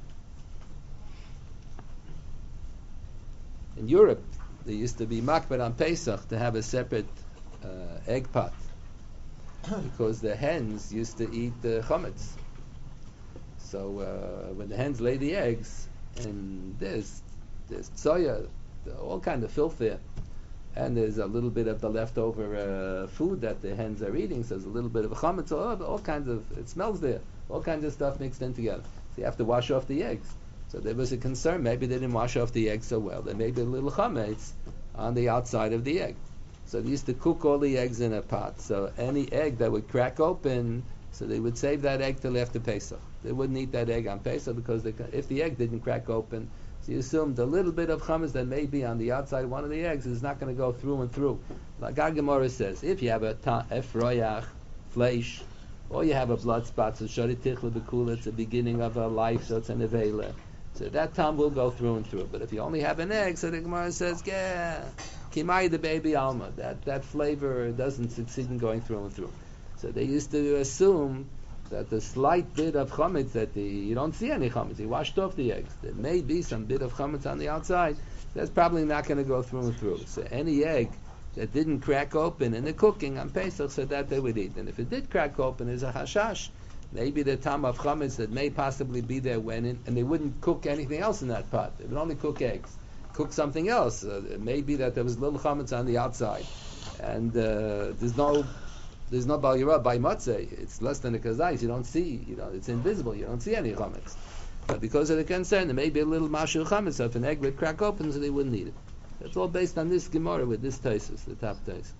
In Europe, there used to be makbet on Pesach to have a separate uh, egg pot because the hens used to eat the chametz. So uh, when the hens lay the eggs, and there's there's tzoya, all kind of filth there, and there's a little bit of the leftover uh, food that the hens are eating, so there's a little bit of a chametz, all, all kinds of, it smells there, all kinds of stuff mixed in together. So you have to wash off the eggs. So there was a concern, maybe they didn't wash off the egg so well. There may be a little chametz on the outside of the egg. So they used to cook all the eggs in a pot. So any egg that would crack open, so they would save that egg till after Pesach. They wouldn't eat that egg on Pesach because they, if the egg didn't crack open, so you assume the little bit of chametz that may be on the outside of one of the eggs is not going to go through and through. Like our Gemara says, if you have a ta- efroyach, flesh, or you have a blood spot, so shari tichla bekula, it's the beginning of a life, so it's an avela. So that time will go through and through. But if you only have an egg, so the Gemara says, yeah, kimai the baby alma, that, that flavor doesn't succeed in going through and through. So they used to assume that the slight bit of chametz, that the, you don't see any chametz, you washed off the eggs. There may be some bit of chametz on the outside, that's probably not going to go through and through. So any egg that didn't crack open in the cooking on Pesach, so that they would eat. And if it did crack open, there's a hashash, maybe the tam of chametz that may possibly be there when in, and they wouldn't cook anything else in that pot. They would only cook eggs. Cook something else. Uh, it may be that there was little chametz on the outside, and uh, there's no there's no bal yirah by matzeh. It's less than a kazais. You don't see. You know, it's invisible. You don't see any chametz. But because of the concern, there may be a little mashu chametz. So if an egg would crack open, so they wouldn't eat it. That's all based on this Gemara with this Taisus, the top Taisus.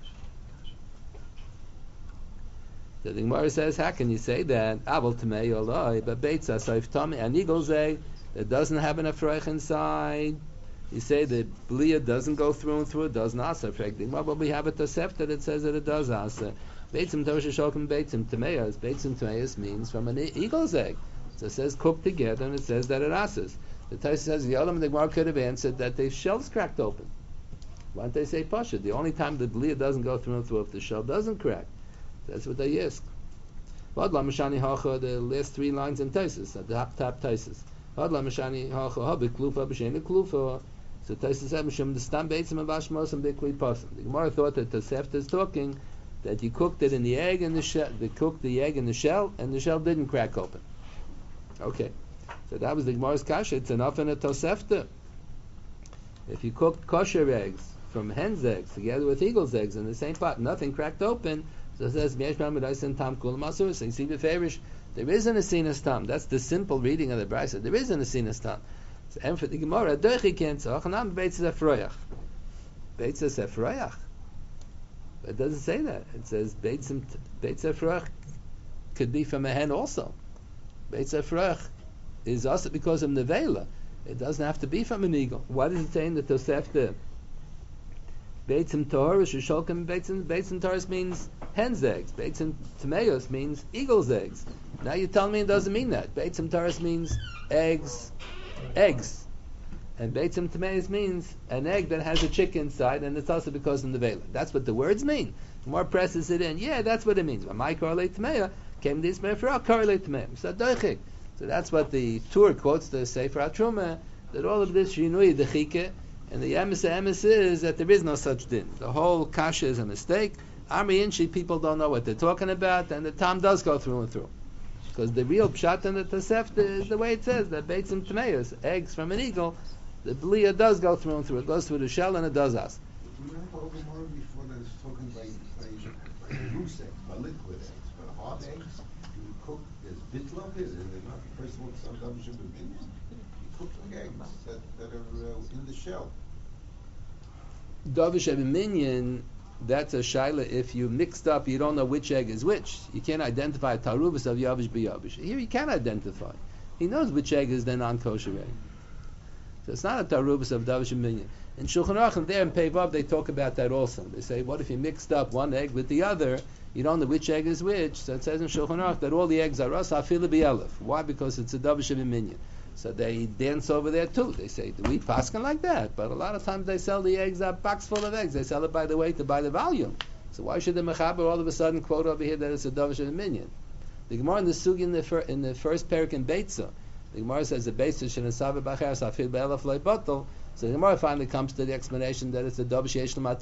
The Gemara says, how can you say that? Aval tamei oloi, but beitza soif tami an eagle zay that doesn't have an afreich inside. You say the blia doesn't go through and through, it doesn't asa affect. But we have a tosefta that says that it does asa. Beitzim tosha shokim beitzim tameas. Beitzim tameas means from an eagle's egg. So it says cooked together, and it says that it asas. The Taisus says the Olam and the Gemara could have answered that the shell's cracked open. Why don't they say pasha? The only time the blia doesn't go through and through if the shell doesn't crack. That's what they ask. Vad la mashani hacha, the last three lines in Taisus, the top top Taisus. Vad la mashani hacha habi klufa b'sheni klufa. So Taisus said mishum the stam beitzim and vashmos and bikli pasam. The Gemara thought that Tosefta is talking that you cooked it in the egg and the shell. They cooked the egg in the shell, and the shell didn't crack open. Okay, so that was the Gemara's kasha. It's enough in a Tosefta. If you cooked kosher eggs from hen's eggs together with eagle's eggs in the same pot, nothing cracked open. So it says, so you see the favorish, there is an asinas tam. That's the simple reading of the Brisa. There is an asinas tam. So, and for the Gemara, doichi kentzach, and I'm beitzah efroyach. Beitzah efroyach. But it doesn't say that. It says beitzah efroyach could be from a hen also. Beitzah efroyach is also because of nevela. It doesn't have to be from an eagle. Why does it say in the Tosefta? Beitzim Taurus, Shisholkim, Beitzim Beitzim Taurus means hen's eggs. Beitzim Tameos means eagle's eggs. Now you're telling me it doesn't mean that. Beitzim Taurus means eggs, eggs. And Beitzim Tameos means an egg that has a chick inside, and it's also because of the Vela. That's what the words mean. The more presses it in, yeah, that's what it means. But my correlate Tamea came this Mephra, correlate Tamea. So doichik. So that's what the Tur quotes the Sefer HaTruma, that all of this Shinui, the Chike, and the emes emes is that there is no such din. The whole kasha is a mistake. Amri Inshi, people don't know what they're talking about, and the tam does go through and through. Because the real pshat in the Tosefta is the way it says, that beitzim tameos, eggs from an eagle, the blia does go through and through. It goes through the shell and it does us. We remember over more before that it's talking by, by, by loose eggs, by liquid eggs, but hard eggs, you cook, there's bitla of it, and they're not, first of all, some double sugar beans. You cook like eggs that, that are uh, in the shell. Davish Minyan, that's a shaila. If you mixed up, you don't know which egg is which. You can't identify tarubas of yavish b'yavish. Here you can identify. He knows which egg is the non-kosher egg. So it's not a tarubas of Davish Minyan. In Shulchan Aruch, there in Pevav, they talk about that also. They say, what if you mixed up one egg with the other? You don't know which egg is which. So it says in Shulchan Aruch that all the eggs are ras hafila b'yelef. Why? Because it's a Davish Minyan. So they dance over there too. They say, do we paskin like that? But a lot of times they sell the eggs, a box full of eggs. They sell it by the weight, to buy the volume. So why should the mechaber all of a sudden quote over here that it's a davish and a minyan? The Gemara in the sugi in the, fir- in the first parak in Beitzah, the Gemara says the Beitzah shenesav b'acher safil be'elaf loy botol. So the Gemara finally comes to the explanation that it's a davish yesh l'matirin.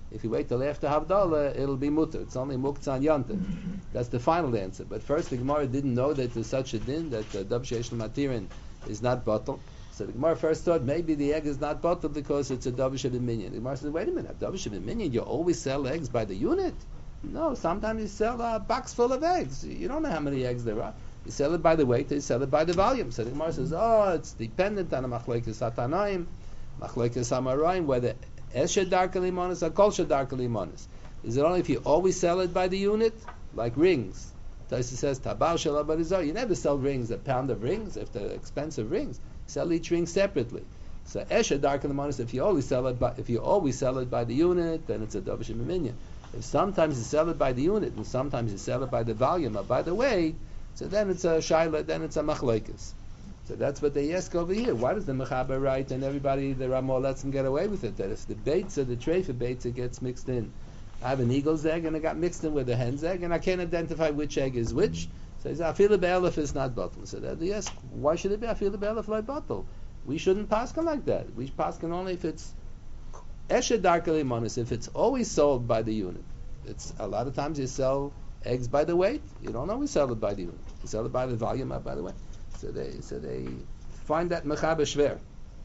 If you wait till after Havdalah, it'll be mutter. It's only muktzah and yantiv. That's the final answer. But first, the Gemara didn't know that there's such a din, that the dab sheish matirin is not batal. So the Gemara first thought maybe the egg is not batal because it's a dab shebin minyan. The Gemara said, wait a minute, dab shebin minyan, you always sell eggs by the unit? No, sometimes you sell a box full of eggs. You don't know how many eggs there are. You sell it by the weight, you sell it by the volume. So the Gemara says, oh, it's dependent on a machlekes hatanaim, machlekes hamarayim, whether eshed darka limonis or kol shedarka limonis. Is it only if you always sell it by the unit, like rings? Taisa says, tabar shelabarizor. You never sell rings, a pound of rings, if they're expensive rings. Sell each ring separately. So eshed darka limonis, if you always sell it by, if you always sell it by the unit, then it's a davar shemiminyan. If sometimes you sell it by the unit and sometimes you sell it by the volume or by the weight, so then it's a shaila, then it's a machlekes. So that's what they ask over here. Why does the mechaber write and everybody, the Ramah lets them get away with it? That if the beitza, the treifa beitza gets mixed in. I have an eagle's egg and it got mixed in with a hen's egg and I can't identify which egg is which. So he says, afila be'elef is not bottle. So they ask, why should it be afila be'elef like bottle? We shouldn't paskin like that. We paskin only if it's eshed darka limonis, if it's always sold by the unit. It's a lot of times you sell eggs by the weight. You don't always sell it by the unit. You sell it by the volume, or by the weight. So they so they find that mechaber shver.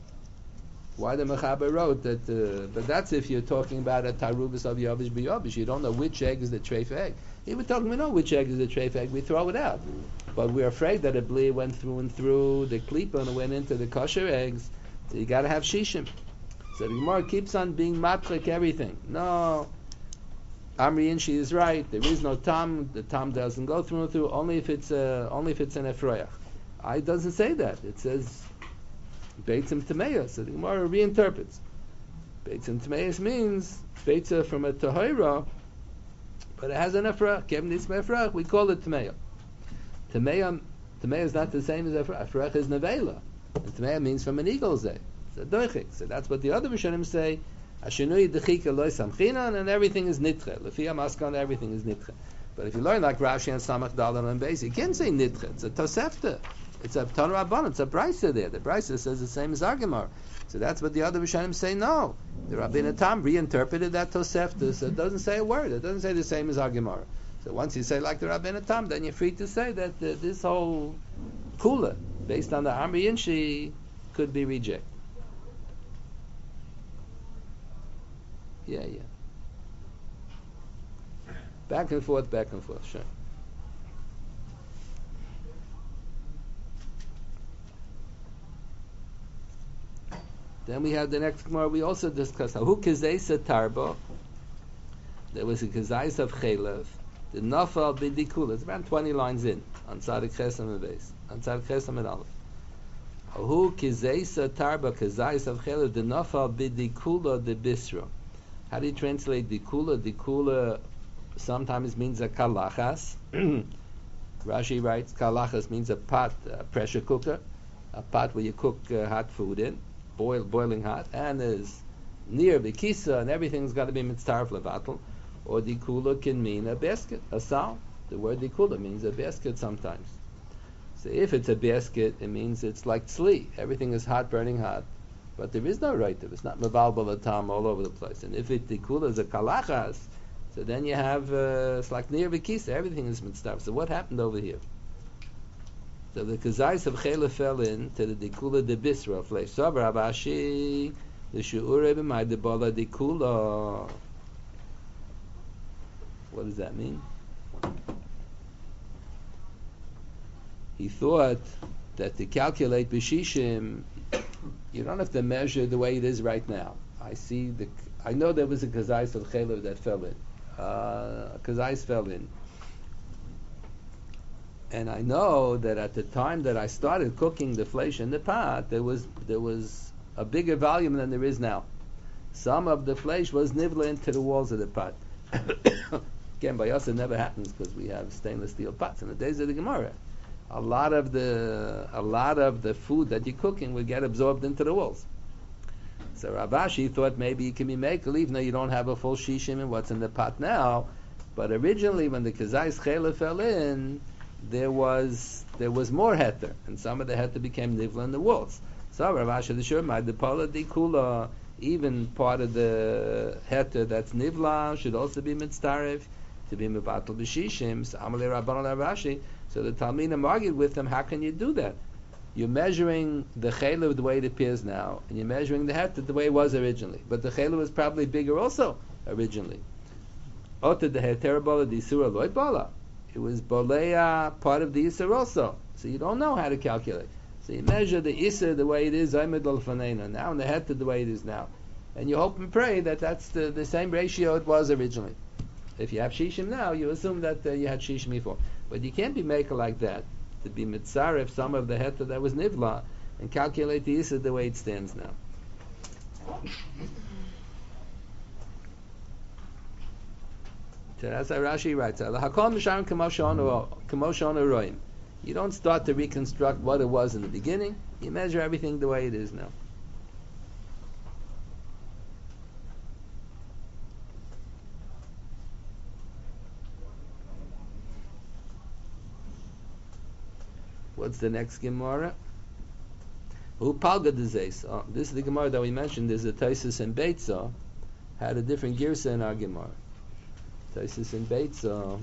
Why the mechaber wrote that? Uh, but that's if you're talking about a tarubis of yavish biyavish. You don't know which egg is the treif egg. He was talking, we know which egg is the treif egg. We throw it out. But we're afraid that a bli went through and through the klipa and went into the kosher eggs. So you got to have shishim. So the Gemara keeps on being matrik everything. No. Amri Inshi is right. There is no tam. The tam doesn't go through and through. Only if it's uh, only if it's an efroyach. I doesn't say that. It says beitzim tameya. So the Gemara reinterprets. Beitzim tameya means beitza from a tahira, but it has an efroyach. Kevin is efroyach. We call it tameya. Tameya tameya is not the same as efroyach. Efroyach is nevela, and tameya means from an eagle's egg. So doichik. So that's what the other Rishonim say. Ashenui dechika loy samchinan, and everything is nitche. Lefia maskan, everything is nitche. But if you learn like Rashi and Samach Dalan and Beis, you can't say nitche. It's a tosefta. It's a ton rabban. It's a brisa there. The brisa says the same as Argemar. So that's what the other Rishonim say. No, the Rabbeinu Tam reinterpreted that tosefta. So it doesn't say a word. It doesn't say the same as Argemar. So once you say like the Rabbeinu Tam, then you're free to say that uh, this whole kula based on the Amri Inshi could be rejected. Yeah, yeah. Back and forth, back and forth, sure. Then we have the next Gemara. We also discussed how who kizaysa tarbo. There was a kizayis of chelev. The nafal b'dikula. It's about twenty lines in on Tzadik Chesam and Beis, on Tzadik Chesam and Aleph. Who kizaysa tarbo kizayis of chelev. The nafal b'dikula the bisra. How do you translate dikula? Dikula sometimes means a kalachas. Rashi writes kalachas means a pot, a pressure cooker, a pot where you cook uh, hot food in, boil, boiling hot, and is near bikisa, and everything's got to be mitzaref levatel. Or dikula can mean a basket, a sal. The word dikula means a basket sometimes. So if it's a basket, it means it's like tzli. Everything is hot, burning hot. But there is no right. It's not mevalbal atam all over the place. And if it dikula is a kalachas, so then you have uh, it's like near vikisa. Everything is mitzvah. So what happened over here? So the kazais of chela fell in to the dikula de bisra flesh. So Rabashi the shu'ure b'may de bala dikula. What does that mean? He thought that to calculate b'shishim, you don't have to measure the way it is right now. I see the. I know there was a kazais of chelev that fell in. Uh, a kazais fell in, and I know that at the time that I started cooking the flesh in the pot, there was there was a bigger volume than there is now. Some of the flesh was nivla into the walls of the pot. Again, by us it never happens because we have stainless steel pots in the days of the Gemara. A lot of the a lot of the food that you're cooking will get absorbed into the walls. So Ravashi thought maybe you can be makel even though you don't have a full shishim in what's in the pot now. But originally, when the kazais chela fell in, there was there was more heter, and some of the heter became nivla in the walls. So Ravashi the shur my depala dikula. even part of the heter that's nivla should also be mitzaref to be mevatel b'shishim. So Amalei Rabbanan Rashi. So the Talmidim argued with them, how can you do that? You're measuring the chaylev the way it appears now, and you're measuring the heter the way it was originally. But the chaylev was probably bigger also originally. Ota the heter bala the isura loy bala. It was bolea part of the isur also. So you don't know how to calculate. So you measure the isur the way it is Zaymed al Fanena now, and the heter the way it is now, and you hope and pray that that's the, the same ratio it was originally. If you have shishim now, you assume that uh, you had shishim before, but you can't be maker like that to be mitzaref some of the heter that was nivla and calculate the isur the way it stands now. So that's how Rashi writes. You don't start to reconstruct what it was in the beginning. You measure everything the way it is now. What's the next Gemara? Who palga dezeis? Oh, this is the Gemara that we mentioned. There's a Taisus and Beitza had a different girsa in our Gemara. Taisus and Beitza.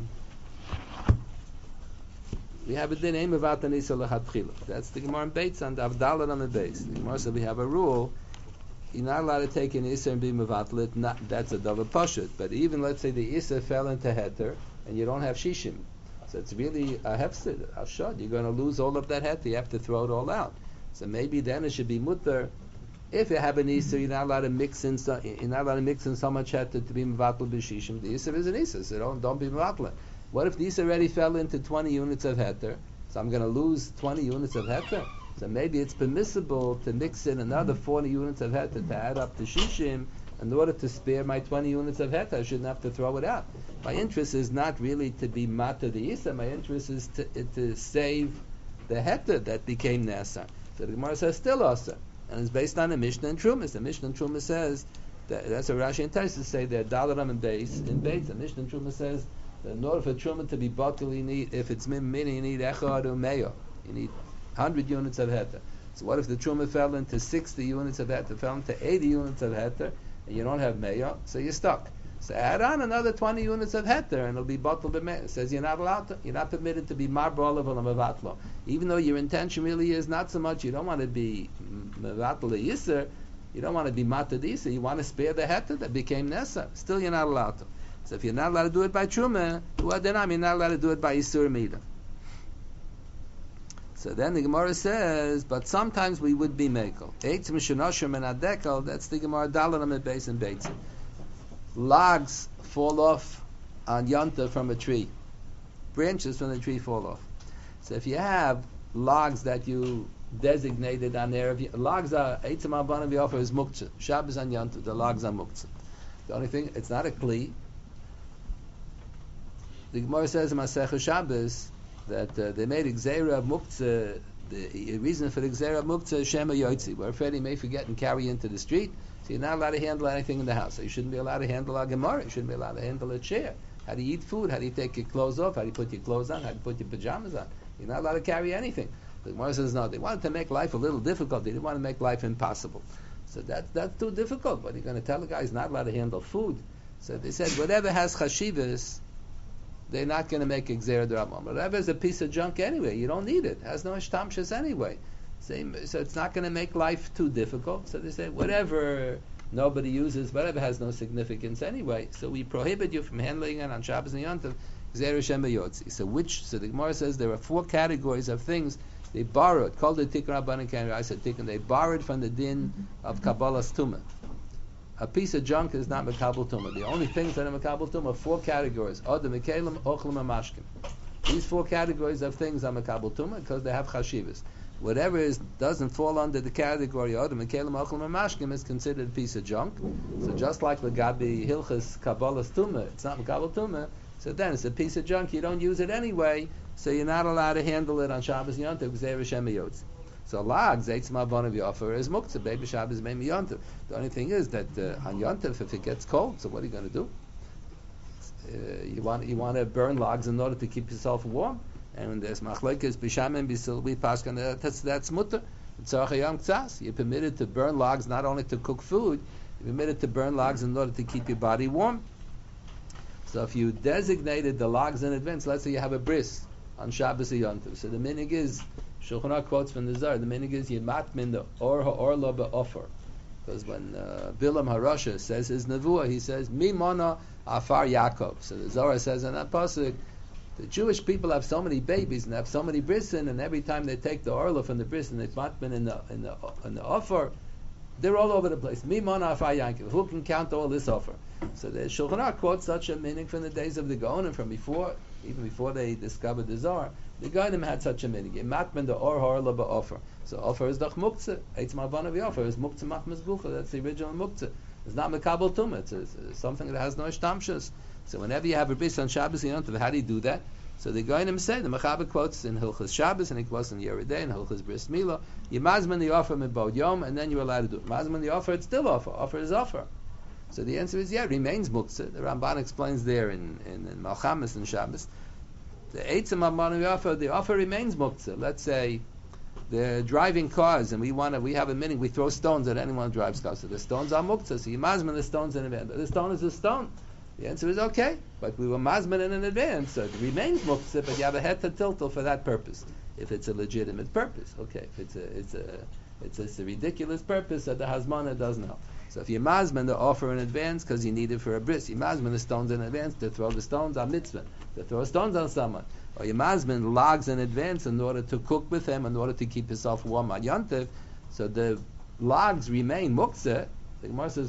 We have a din aim about the nisa lechatchila. That's the Gemara in Beitza and Avdalat on the base. The Gemara said we have a rule. You're not allowed to take an Issa and be mevatlet. Not that's a davar pashut. But even let's say the Issa fell into heter and you don't have shishim, so it's really a hefsid, a shad. You're going to lose all of that heter. You have to throw it all out. So maybe then it should be mutter. If you have an Issa, you're not allowed to mix in. So, you're not allowed to mix in so much heter to be mevatlet b'shishim. The Issa is an Issa, so don't don't be mevatlet. What if the Issa already fell into twenty units of heter? So I'm going to lose twenty units of heter. So maybe it's permissible to mix in another forty units of heter to add up to shishim in order to spare my twenty units of heter. I shouldn't have to throw it out. My interest is not really to be mata the Issa. My interest is to, to save the heter that became Nasa. So the Gemara says still Asa. And it's based on the Mishnah and Trumas. The Mishnah and Trumas says, that, that's what Rashi and Taisus say, they're Dalaram and base in base. The Mishnah and Trumas says, that in order for Truma to be bottle, you need, if it's mini, you need Echad or Meyo. You need one hundred units of heter. So what if the Truma fell into sixty units of heter, fell into eighty units of heter, and you don't have Meyo, so you're stuck. So add on another twenty units of heter, and it'll be bottle b'meyo. It says you're not allowed to, you're not permitted to be marbar olav or mevatlo. Even though your intention really is not so much, you don't want to be mevatlo yisr, you don't want to be matad yisr, you want to spare the heter that became nesa. Still you're not allowed to. So if you're not allowed to do it by Truma, well, then you're not allowed to do it by Isur Mida. So then the Gemara says, but sometimes we would be Mekel. Eitz Mishanoshim and Adekel, that's the Gemara Dalanam and Beis and Beitzim. Logs fall off on Yonta from a tree. Branches from the tree fall off. So if you have logs that you designated on there, logs are, Eitz Ma'abanav Yofa is Muktzah. Shabbos on Yonta, the logs are Muktzah. The only thing, it's not a Kli. The Gemara says in Masechah Shabbos that uh, they made Gzeira of Muktzah. The reason for the Gzeira of Muktzah is Shema Yotzi. We're afraid he may forget and carry into the street, so you're not allowed to handle anything in the house. So you shouldn't be allowed to handle a Gemara. You shouldn't be allowed to handle a chair. How do you eat food? How do you take your clothes off? How do you put your clothes on? How do you put your pajamas on? You're not allowed to carry anything. The Gemara says no. They wanted to make life a little difficult. They didn't want to make life impossible. So that, that's too difficult. But you're going to tell the guy he's not allowed to handle food. So they said whatever has chashivas, they're not going to make a Gzeira D'Rabbanan. Whatever is a piece of junk anyway, you don't need it. It has no ishtamshas anyway. Same, so it's not going to make life too difficult. So they say whatever nobody uses, whatever has no significance anyway. So we prohibit you from handling it on Shabbos and Yom Tov. Gzeira Shem B'Yotzi. So which? So the Gemara says there are four categories of things they borrowed. Called the Tikkun Rabbanan Ken. I said Tikkun. They borrowed from the din of Kabbalah's Tumah. A piece of junk is not Mekabel Tumah. The only things that are Mekabel Tumah are four categories. Odem, Mekelim, Ochlim, and Mashkim. These four categories of things are Mekabel Tumah because they have Chashivas. Whatever is doesn't fall under the category Odem, Mekelim, Ochlim, and Mashkim is considered a piece of junk. So just like the Gabi Hilchas Kabbalah's Tumah, it's not Mekabel Tumah, so then it's a piece of junk. You don't use it anyway, so you're not allowed to handle it on Shabbos and Yom Tov because they're Shem Yotz. So lag zeitz ma'avon of yofer is muktzah. Baby Shabbos may be yontiv. The only thing is that uh, on yontiv, if it gets cold, so what are you going to do? Uh, you want you want to burn logs in order to keep yourself warm. And when there's machlekes b'sham and b'sil, we pass on that's that's mutter. You're permitted to burn logs not only to cook food, You're permitted to burn logs in order to keep your body warm. So if you designated the logs in advance, let's say you have a bris on Shabbos or Yom Tov. So the minig is, Shulchan Aruch quotes from the Zohar, the minig is Yematmin the or ha'orla be'ofer. Because when uh, Bilam HaRasha says his nevuah, he says, Mi mona afar Yaakov. So the Zohar says in that pasuk, the Jewish people have so many babies and have so many brisin, and every time they take the orla from the bris and they matmin in the in the in the offer, they're all over the place. Mi mona afar Yaakov. Who can count all this offer? So the Shulchan Aruch quotes such a meaning from the days of the Gaonim, from before, even before they discovered the Zohar. The Gaonim had such a meaning. Matmin the or orla be'offer. So offer is doch muktzah. Eitz ma'avana v'offer is muktzah machmas gufa. That's the original muktzah. It's not mekabel tumah. It's, it's, it's something that has no ishtamshus. So whenever you have a bris on Shabbos and Yom Tov, how do you do that? So the Gaonim say, the Mechaber quotes in Hilchas Shabbos and he quotes in Yeridei and Hilchas Bris Milah, you mazman the offer mibod yom, and then you're allowed to do it. Mazman the offer, it's still offer. Offer is offer. So the answer is yeah, it remains muktzah. The Ramban explains there in in, in Malchamis and Shabbos. The eitzim amanu offer, the offer remains muktzah. Let's say they're driving cars and we want to, we have a meaning, we throw stones at anyone who drives cars. So the stones are muktzah. So you mazman the stones in advance. The stone is a stone. The answer is okay, but we were mazman in advance, so it remains muktzah, but you have a het tiltal for that purpose. If it's a legitimate purpose, okay. If it's a it's a it's a, it's a ridiculous purpose that the hazmana doesn't help. So if you mazman the offer in advance because you need it for a bris, you mazman the stones in advance to throw the stones on mitzvah, to throw stones on someone, or you mazman logs in advance in order to cook with them, in order to keep yourself warm on yontiv. So the logs remain muktzah. The Gemara says,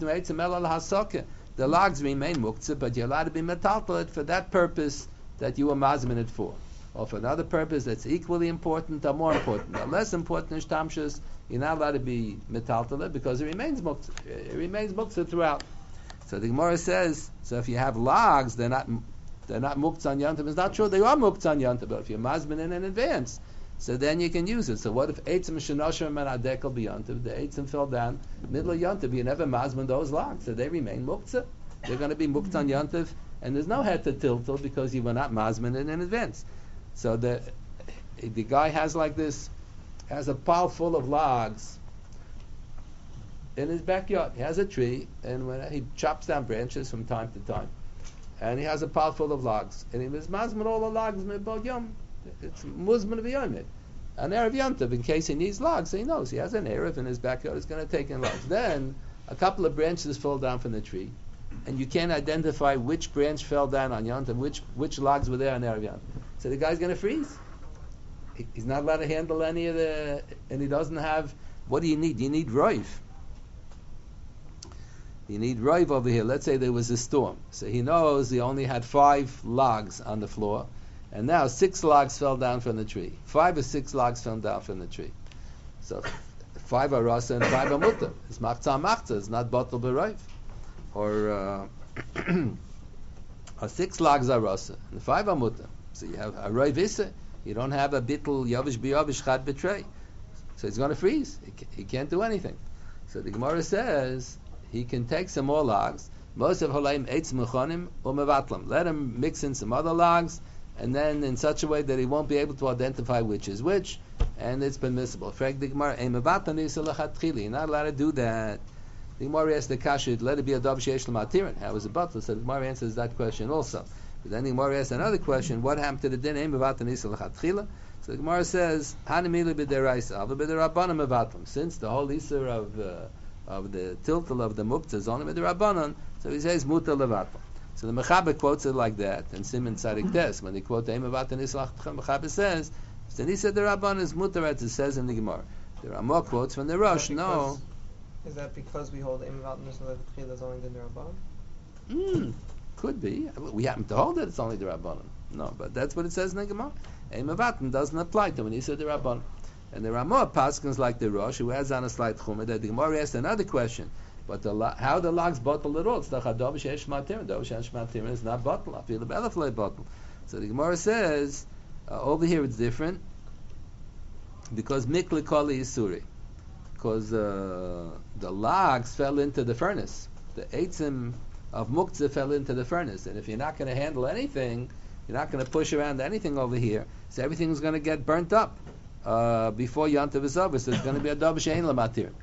the logs remain muktzah, but you're allowed to be metaltal for that purpose that you were mazman it for, or for another purpose that's equally important or more important or less important. Ishtamshus, you're not allowed to be metaltal because it remains muktzah. It remains muktzah throughout. So the Gemara says, so if you have logs, they're not they're not muktzah on yontiv. It's not true they are muktzah on yontiv, but if you're mazman in in advance, so then you can use it. So what if eitzim shenosher menadekel b'yontiv? The eitzim fell down middle of yontiv. You never mazman those logs, so they remain muktzah. They're going to be muktzah on yontiv, and there's no head to tiltal because you were not mazman in, in advance. So the the guy has like this, has a pile full of logs in his backyard. He has a tree, and when he chops down branches from time to time, and he has a pile full of logs, and he was mazman all the logs mibod yom. It's muzman of yomid, an erev yontiv, in case he needs logs. So he knows he has an erev in his backyard. He's going to take in logs. Then a couple of branches fall down from the tree, and you can't identify which branch fell down on yontiv, which which logs were there on erev yontiv. So the guy's going to freeze. He, he's not allowed to handle any of the, and he doesn't have. What do you need? You need roiv. You need roiv over here. Let's say there was a storm, so he knows he only had five logs on the floor. And now six logs fell down from the tree. Five or six logs fell down from the tree. So five are rasa and five are mutter. It's machzah machzah. It's not bottle b'roiv. Or uh, six logs are rasa and five are mutter. So you have a roiv issa. You don't have a bittul yavish biyavish chad betray. So he's going to freeze. He, ca- he can't do anything. So the Gemara says he can take some more logs. Most of holaim eitz mechonim or mevatlam. Let him mix in some other logs, and then in such a way that he won't be able to identify which is which, and it's permissible. Frag the Gemara, you're not allowed to do that. The Gemara asks the kasha, let it be a dov sheyesh l'matirin. How is it butler? So the Gemara answers that question also. But then the Gemara asks another question, what happened to the din ein mevatan isa l'chatchila? So the Gemara says, hanimili b'deraisa, ava b'derabbanan mevatlam. Since the whole isa of uh, of the tiltal of the muktzah is only b'derabbanan, so he says muta levatlam. So the Mechaber quotes it like that, and Simon Tzadik Tes, when they quote the Eimavat and Islach, Mechaber says, Stanisa the Rabban is mutar, as it says in the Gemara. There are more quotes from the Rosh. No. Is that because we hold Eimavat and Islach is only the Rabban? Mm, could be. We happen to hold it, it's only the Rabban. No, but that's what it says in the Gemara. Eimavat doesn't apply to when he said the Rabban. And there are more paskins like the Rosh, who has on a slight chumah, that the Gemara asked another question. But the lo- how the logs bottle at all? It's the chadov sheyesh matirin. Dov sheyesh matirin is not bottle. I feel the belaflei bottle. So the Gemara says uh, over here it's different because mikli koli isuri, because uh, the logs fell into the furnace. The eitzim of muktzah fell into the furnace, and if you're not going to handle anything, you're not going to push around anything over here. So everything's going to get burnt up uh, before Yom Tov is over. So it's going to be a dov sheyein lamatirin.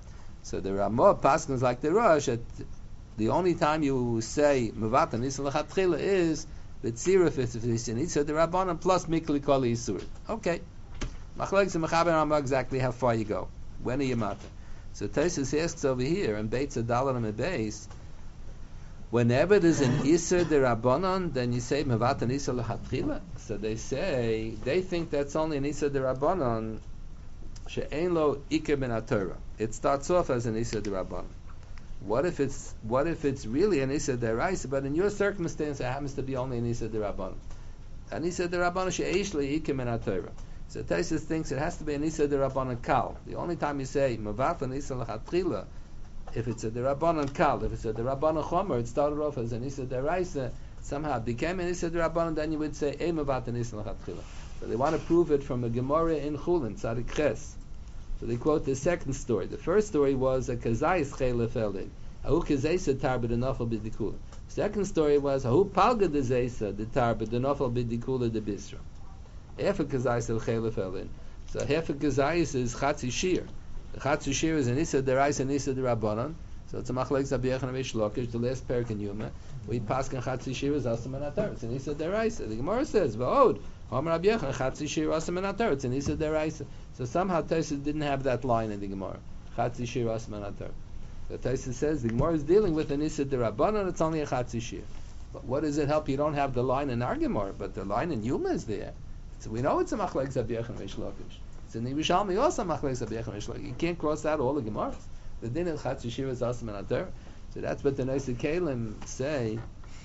So the Ramah paskins like the Rosh that the only time you say Mavata Nisa L'Chatchila is B'tzira if it's an Isa the Rabbanon plus Mikli Kol Yisur. Okay. Machlokes and Mechaber Ramah exactly how far you go. When are you Mata? So Tosfos asks over here in Beit Zadalan and Beis, whenever there's an Isser de Rabbanon, then you say Mavata Nisa L'Chatchila. So they say, they think that's only an Isser de Rabbanon she'ein lo Iker ben HaTorah. It starts off as an Isser de Rabbanon. What if it's what if it's really an Isser de Raisa, but in your circumstance it happens to be only an Isser de Rabbanon? An Isser de Rabbanon she'eish lo Iker ben HaTorah. So Tosfos thinks it has to be an Isser de Rabbanon Kal. The only time you say Mavata Nisa L'Chatchila, if it's a Derabanan Kal, if it's a Derabanan Chomer, it started off as an Issa Deraisa, somehow it became an Issa Derabanan, then you would say Ei Mavata Nisa L'Chatchila. So they want to prove it from a Gemara in Chulin, Tzadik Ches. So they quote the second story. The first story was a Kazayis Chayla Feldin. Ahu Kazayisa Tarba the Nofel B'dikula. Second story was Ahu Palga the Zaysa the Tarba the Nofel B'dikula the Bisra. Half a Kazayis Chayla Feldin. So half a Kazayis is Chatzi Shir. The Chatzi Shir is an Issa Derais and Issa Derabanan. So it's a Machlek Zabiyach and Avish Lokish, the last parak in Yuma. We pass in Chatzi Shir is Asam and Atar. It's an Issa Derais. The Gemara says, V'od, Homer Abiyach and Chatzi Shir Asam and Atar. It's an Issa Derais. So somehow Tosfos didn't have that line in the Gemara. Chatzi Shir Asam and Atar. So Tosfos says the Gemara is dealing with an Issa Derabanan, it's only a Chatzi Shir. But what does it help? You don't have the line in our Gemara, but the line in Yuma is there. So we know it's a Machlek Zabiyach and Avish Lokish. So in the Yerushalmi also machlekes abiyach and mishloach. You can't cross out all the Gemaras. The din of Chatzi Shir is asam and ater. So that's what the Nosei Kalim say.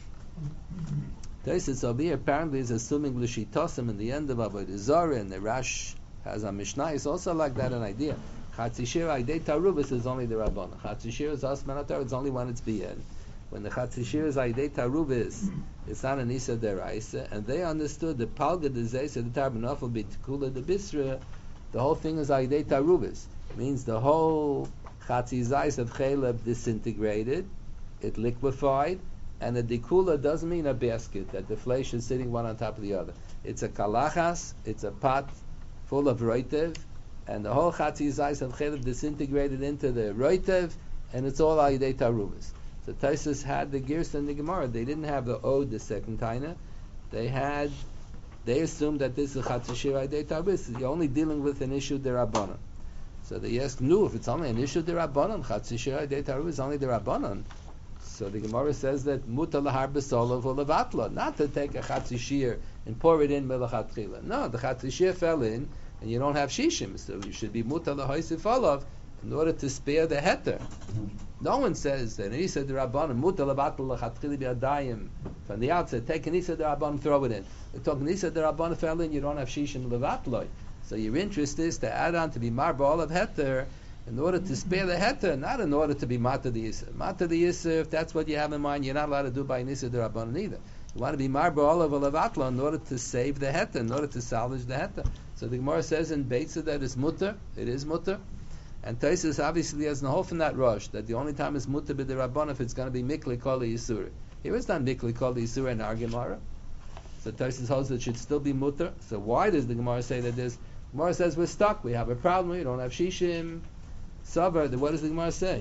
Tosfos over here apparently is assuming l'shitosim in the end of Avodah Zarah, and the Rash has a Mishnah. It's also like that an idea. Chatzi Shir aydei tarubis is only the Rabbanah. Chatzi Shir is asam and ater. It's only when it's biyad. When the Chatzi Shir is aydei tarubis, it's not an isa deraisa, and they understood the palga de zeisa the tarbanof be tikula de bisra. The whole thing is Aidei Tarubis. Means the whole Chatzi Zayis of Chaleb disintegrated, it liquefied, and a Dikula doesn't mean a basket, that the flesh is sitting one on top of the other. It's a Kalachas, it's a pot full of Roitev, and the whole Chatzi Zayis of Chaleb disintegrated into the Roitev, and it's all Aidei Tarubis. So Tosfos had the Girs and the Gemara. They didn't have the Ode, the second Taina. They had They assume that this is Chatzi Shir Aidei Tarubis. You're only dealing with an issue derabanan. So they ask, no, if it's only an issue derabanan, Chatzi Shir Aidei Tarubis is only derabanan. So the Gemara says that mutar lahar b'solov or levatla, not to take a Chatzi Shir and pour it in melachatchila. No, the Chatzi Shir fell in, and you don't have shishim, so you should be mutar lahoisif olav in order to spare the heter. No one says that Nisa de Rabbanan, Muta Labatla Lachatchili Biadayim, from the outset, take an Nisa de Rabbanan, throw it in. We talk Nisa de Rabbanan fell in, you don't have Shishim Levatloi. So your interest is to add on to be Marba all of Heter in order to spare the Heter, not in order to be Mata the Yisr. Mata the Yisr, if that's what you have in mind, you're not allowed to do by Nisa de Rabbanan either. You want to be Marba all of Levatla in order to save the Heter, in order to salvage the Heter. So the Gemara says in Beitza that it's Mutter, it is Mutter. And Tosfos obviously has no hope in that rush, that the only time is mutter b'derabban if it's going to be mikli kol yisur. Here it's not mikli kol yisur in our Gemara. So Tosfos holds that it should still be mutter. So why does the Gemara say that this? Gemara says we're stuck, we have a problem, we don't have shishim. Sabar, what does the Gemara say?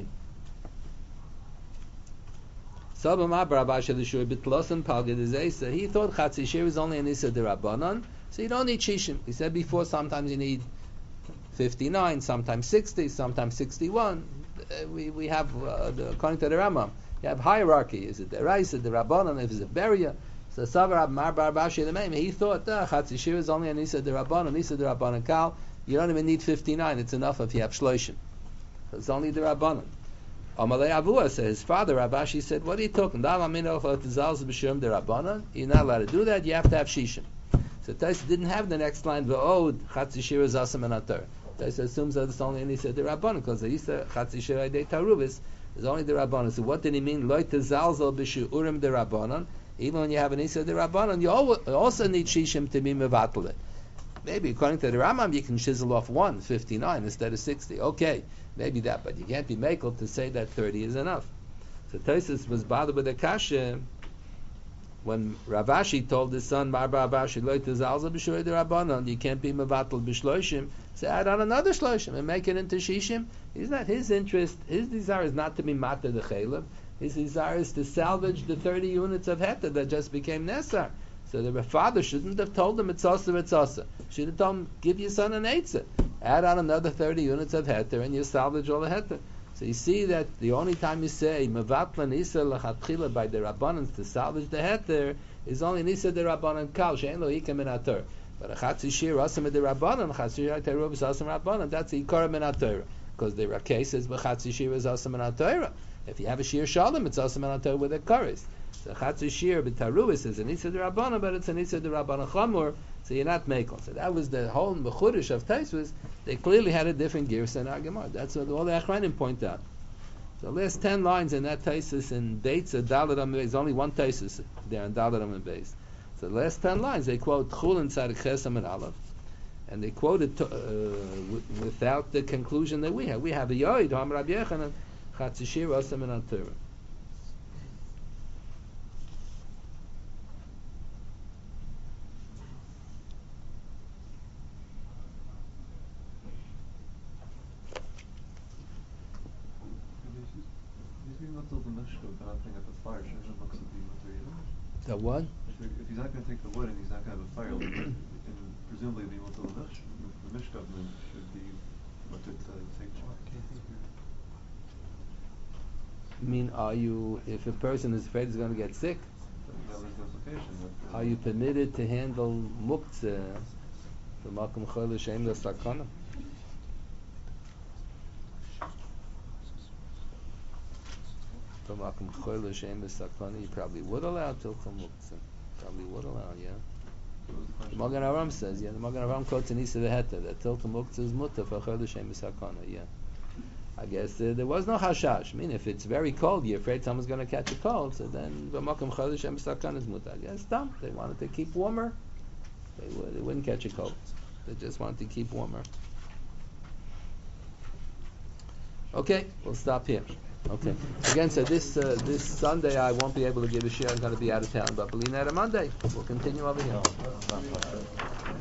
Sabar ma barabash l'shur bitlosan palged zeisa. He thought Chatzi Shir is only an issa derabbanan, so you don't need shishim. He said before sometimes you need fifty-nine, sometimes sixty, sometimes sixty-one. Uh, we we have uh, the, according to the Rambam, you have hierarchy. Is it the Reis, the Rabbanon, if it's a Beria? So Savar Mar Barbashi the Meim. He thought uh, Chatzi Shir is only an Isa the Rabbanon, Isa the Rabbanon Kal. You don't even need fifty-nine. It's enough if you have Shloishim. So it's only the Rabbanon. Amalei Avua said his father Rabashi said, "What are you talking? You're not allowed to do that. You have to have Shishim." So Tosfos didn't have the next line. V'od Chatzi Shir is Asam and Atar. Tosfos assumes that it's only an Isa the Rabbanon because the Isa Chatzi Shir Aidei Tarubis is only the Rabbanon. So what did he mean? Lo tezalzel b'shu'urim the Rabbanon. Even when you have an Isa the Rabbanon, you also need Shishim to be mevatel it. Maybe according to the Rambam, you can chisel off one, fifty-nine instead of sixty. Okay, maybe that, but you can't be makel to say that thirty is enough. So Tosfos was bothered with the kasha when Rav Ashi told his son, Mar Rav Ashi, Lo tizalzel b'shurei d'Rabbanan, you can't be mevatel b'shloishim, so add on another shloishim and make it into shishim. He's not, his interest, his desire is not to be matter the chaylev. His desire is to salvage the thirty units of heta that just became nesar. So the father shouldn't have told him it's asa, it's asa. Should have told him, give your son an eitzah. Add on another thirty units of heta and you salvage all the heta. So you see that the only time you say mevatlan isa lachatchila by the rabbanan to salvage the heter is only nisa the rabbanan kal she'en lo hika min haTorah. But a chatzi shir asam the rabbanan, chatzi shir teruv is asam rabbanan. That's the ikara min haTorah, because the rakeh says b'chatzi shir is asam min haTorah. If you have a shir shalom, it's asam min haTorah with a kares. So chatzi shir b'taruvis is a nisa the rabbanan, but it's a nisa the rabbanan chamur. So you're not makel. So that was the whole mechudesh of Taisvus. They clearly had a different gears than our Gemara. That's what all the Achranim point out. So the last ten lines in that Taisus in dates of Dalet Amud Beis, only one Taisus there in Dalet Amud Beis. So the last ten lines they quote Chul and Tzadik Ches Amud Aleph, and they quote it to, uh, w- without the conclusion that we have. We have a Yoid Ham Rabbi Yechanan Chatzishir Asam and Torah. The what? If, if he's not going to take the wood and he's not going to have a fire, and presumably the Motul the Mishkav should be what to take. I mean, are you, if a person is afraid he's going to get sick, That was the implication. That, uh, are you permitted to handle muktzeh for makom chol l'shem l'sakana? For makom chol l'shem l'sakana, you probably would allow tilka muktzeh. Probably would allow, yeah. The Magen Avraham says, yeah, the Magen Avraham quotes in Isa v'Heta that tilka muktzeh is mutter for chol l'shem l'sakana, yeah. I guess uh, there was no hashash. I mean, if it's very cold, you're afraid someone's going to catch a cold, so then v'makom chol l'shem l'sakana is mutter. I guess dumb. They wanted to keep warmer. They, would, they wouldn't catch a cold. They just wanted to keep warmer. Okay, we'll stop here. Okay. Again, so this uh, this Sunday I won't be able to give a share. I'm going to be out of town, but Belina Monday we'll continue over here.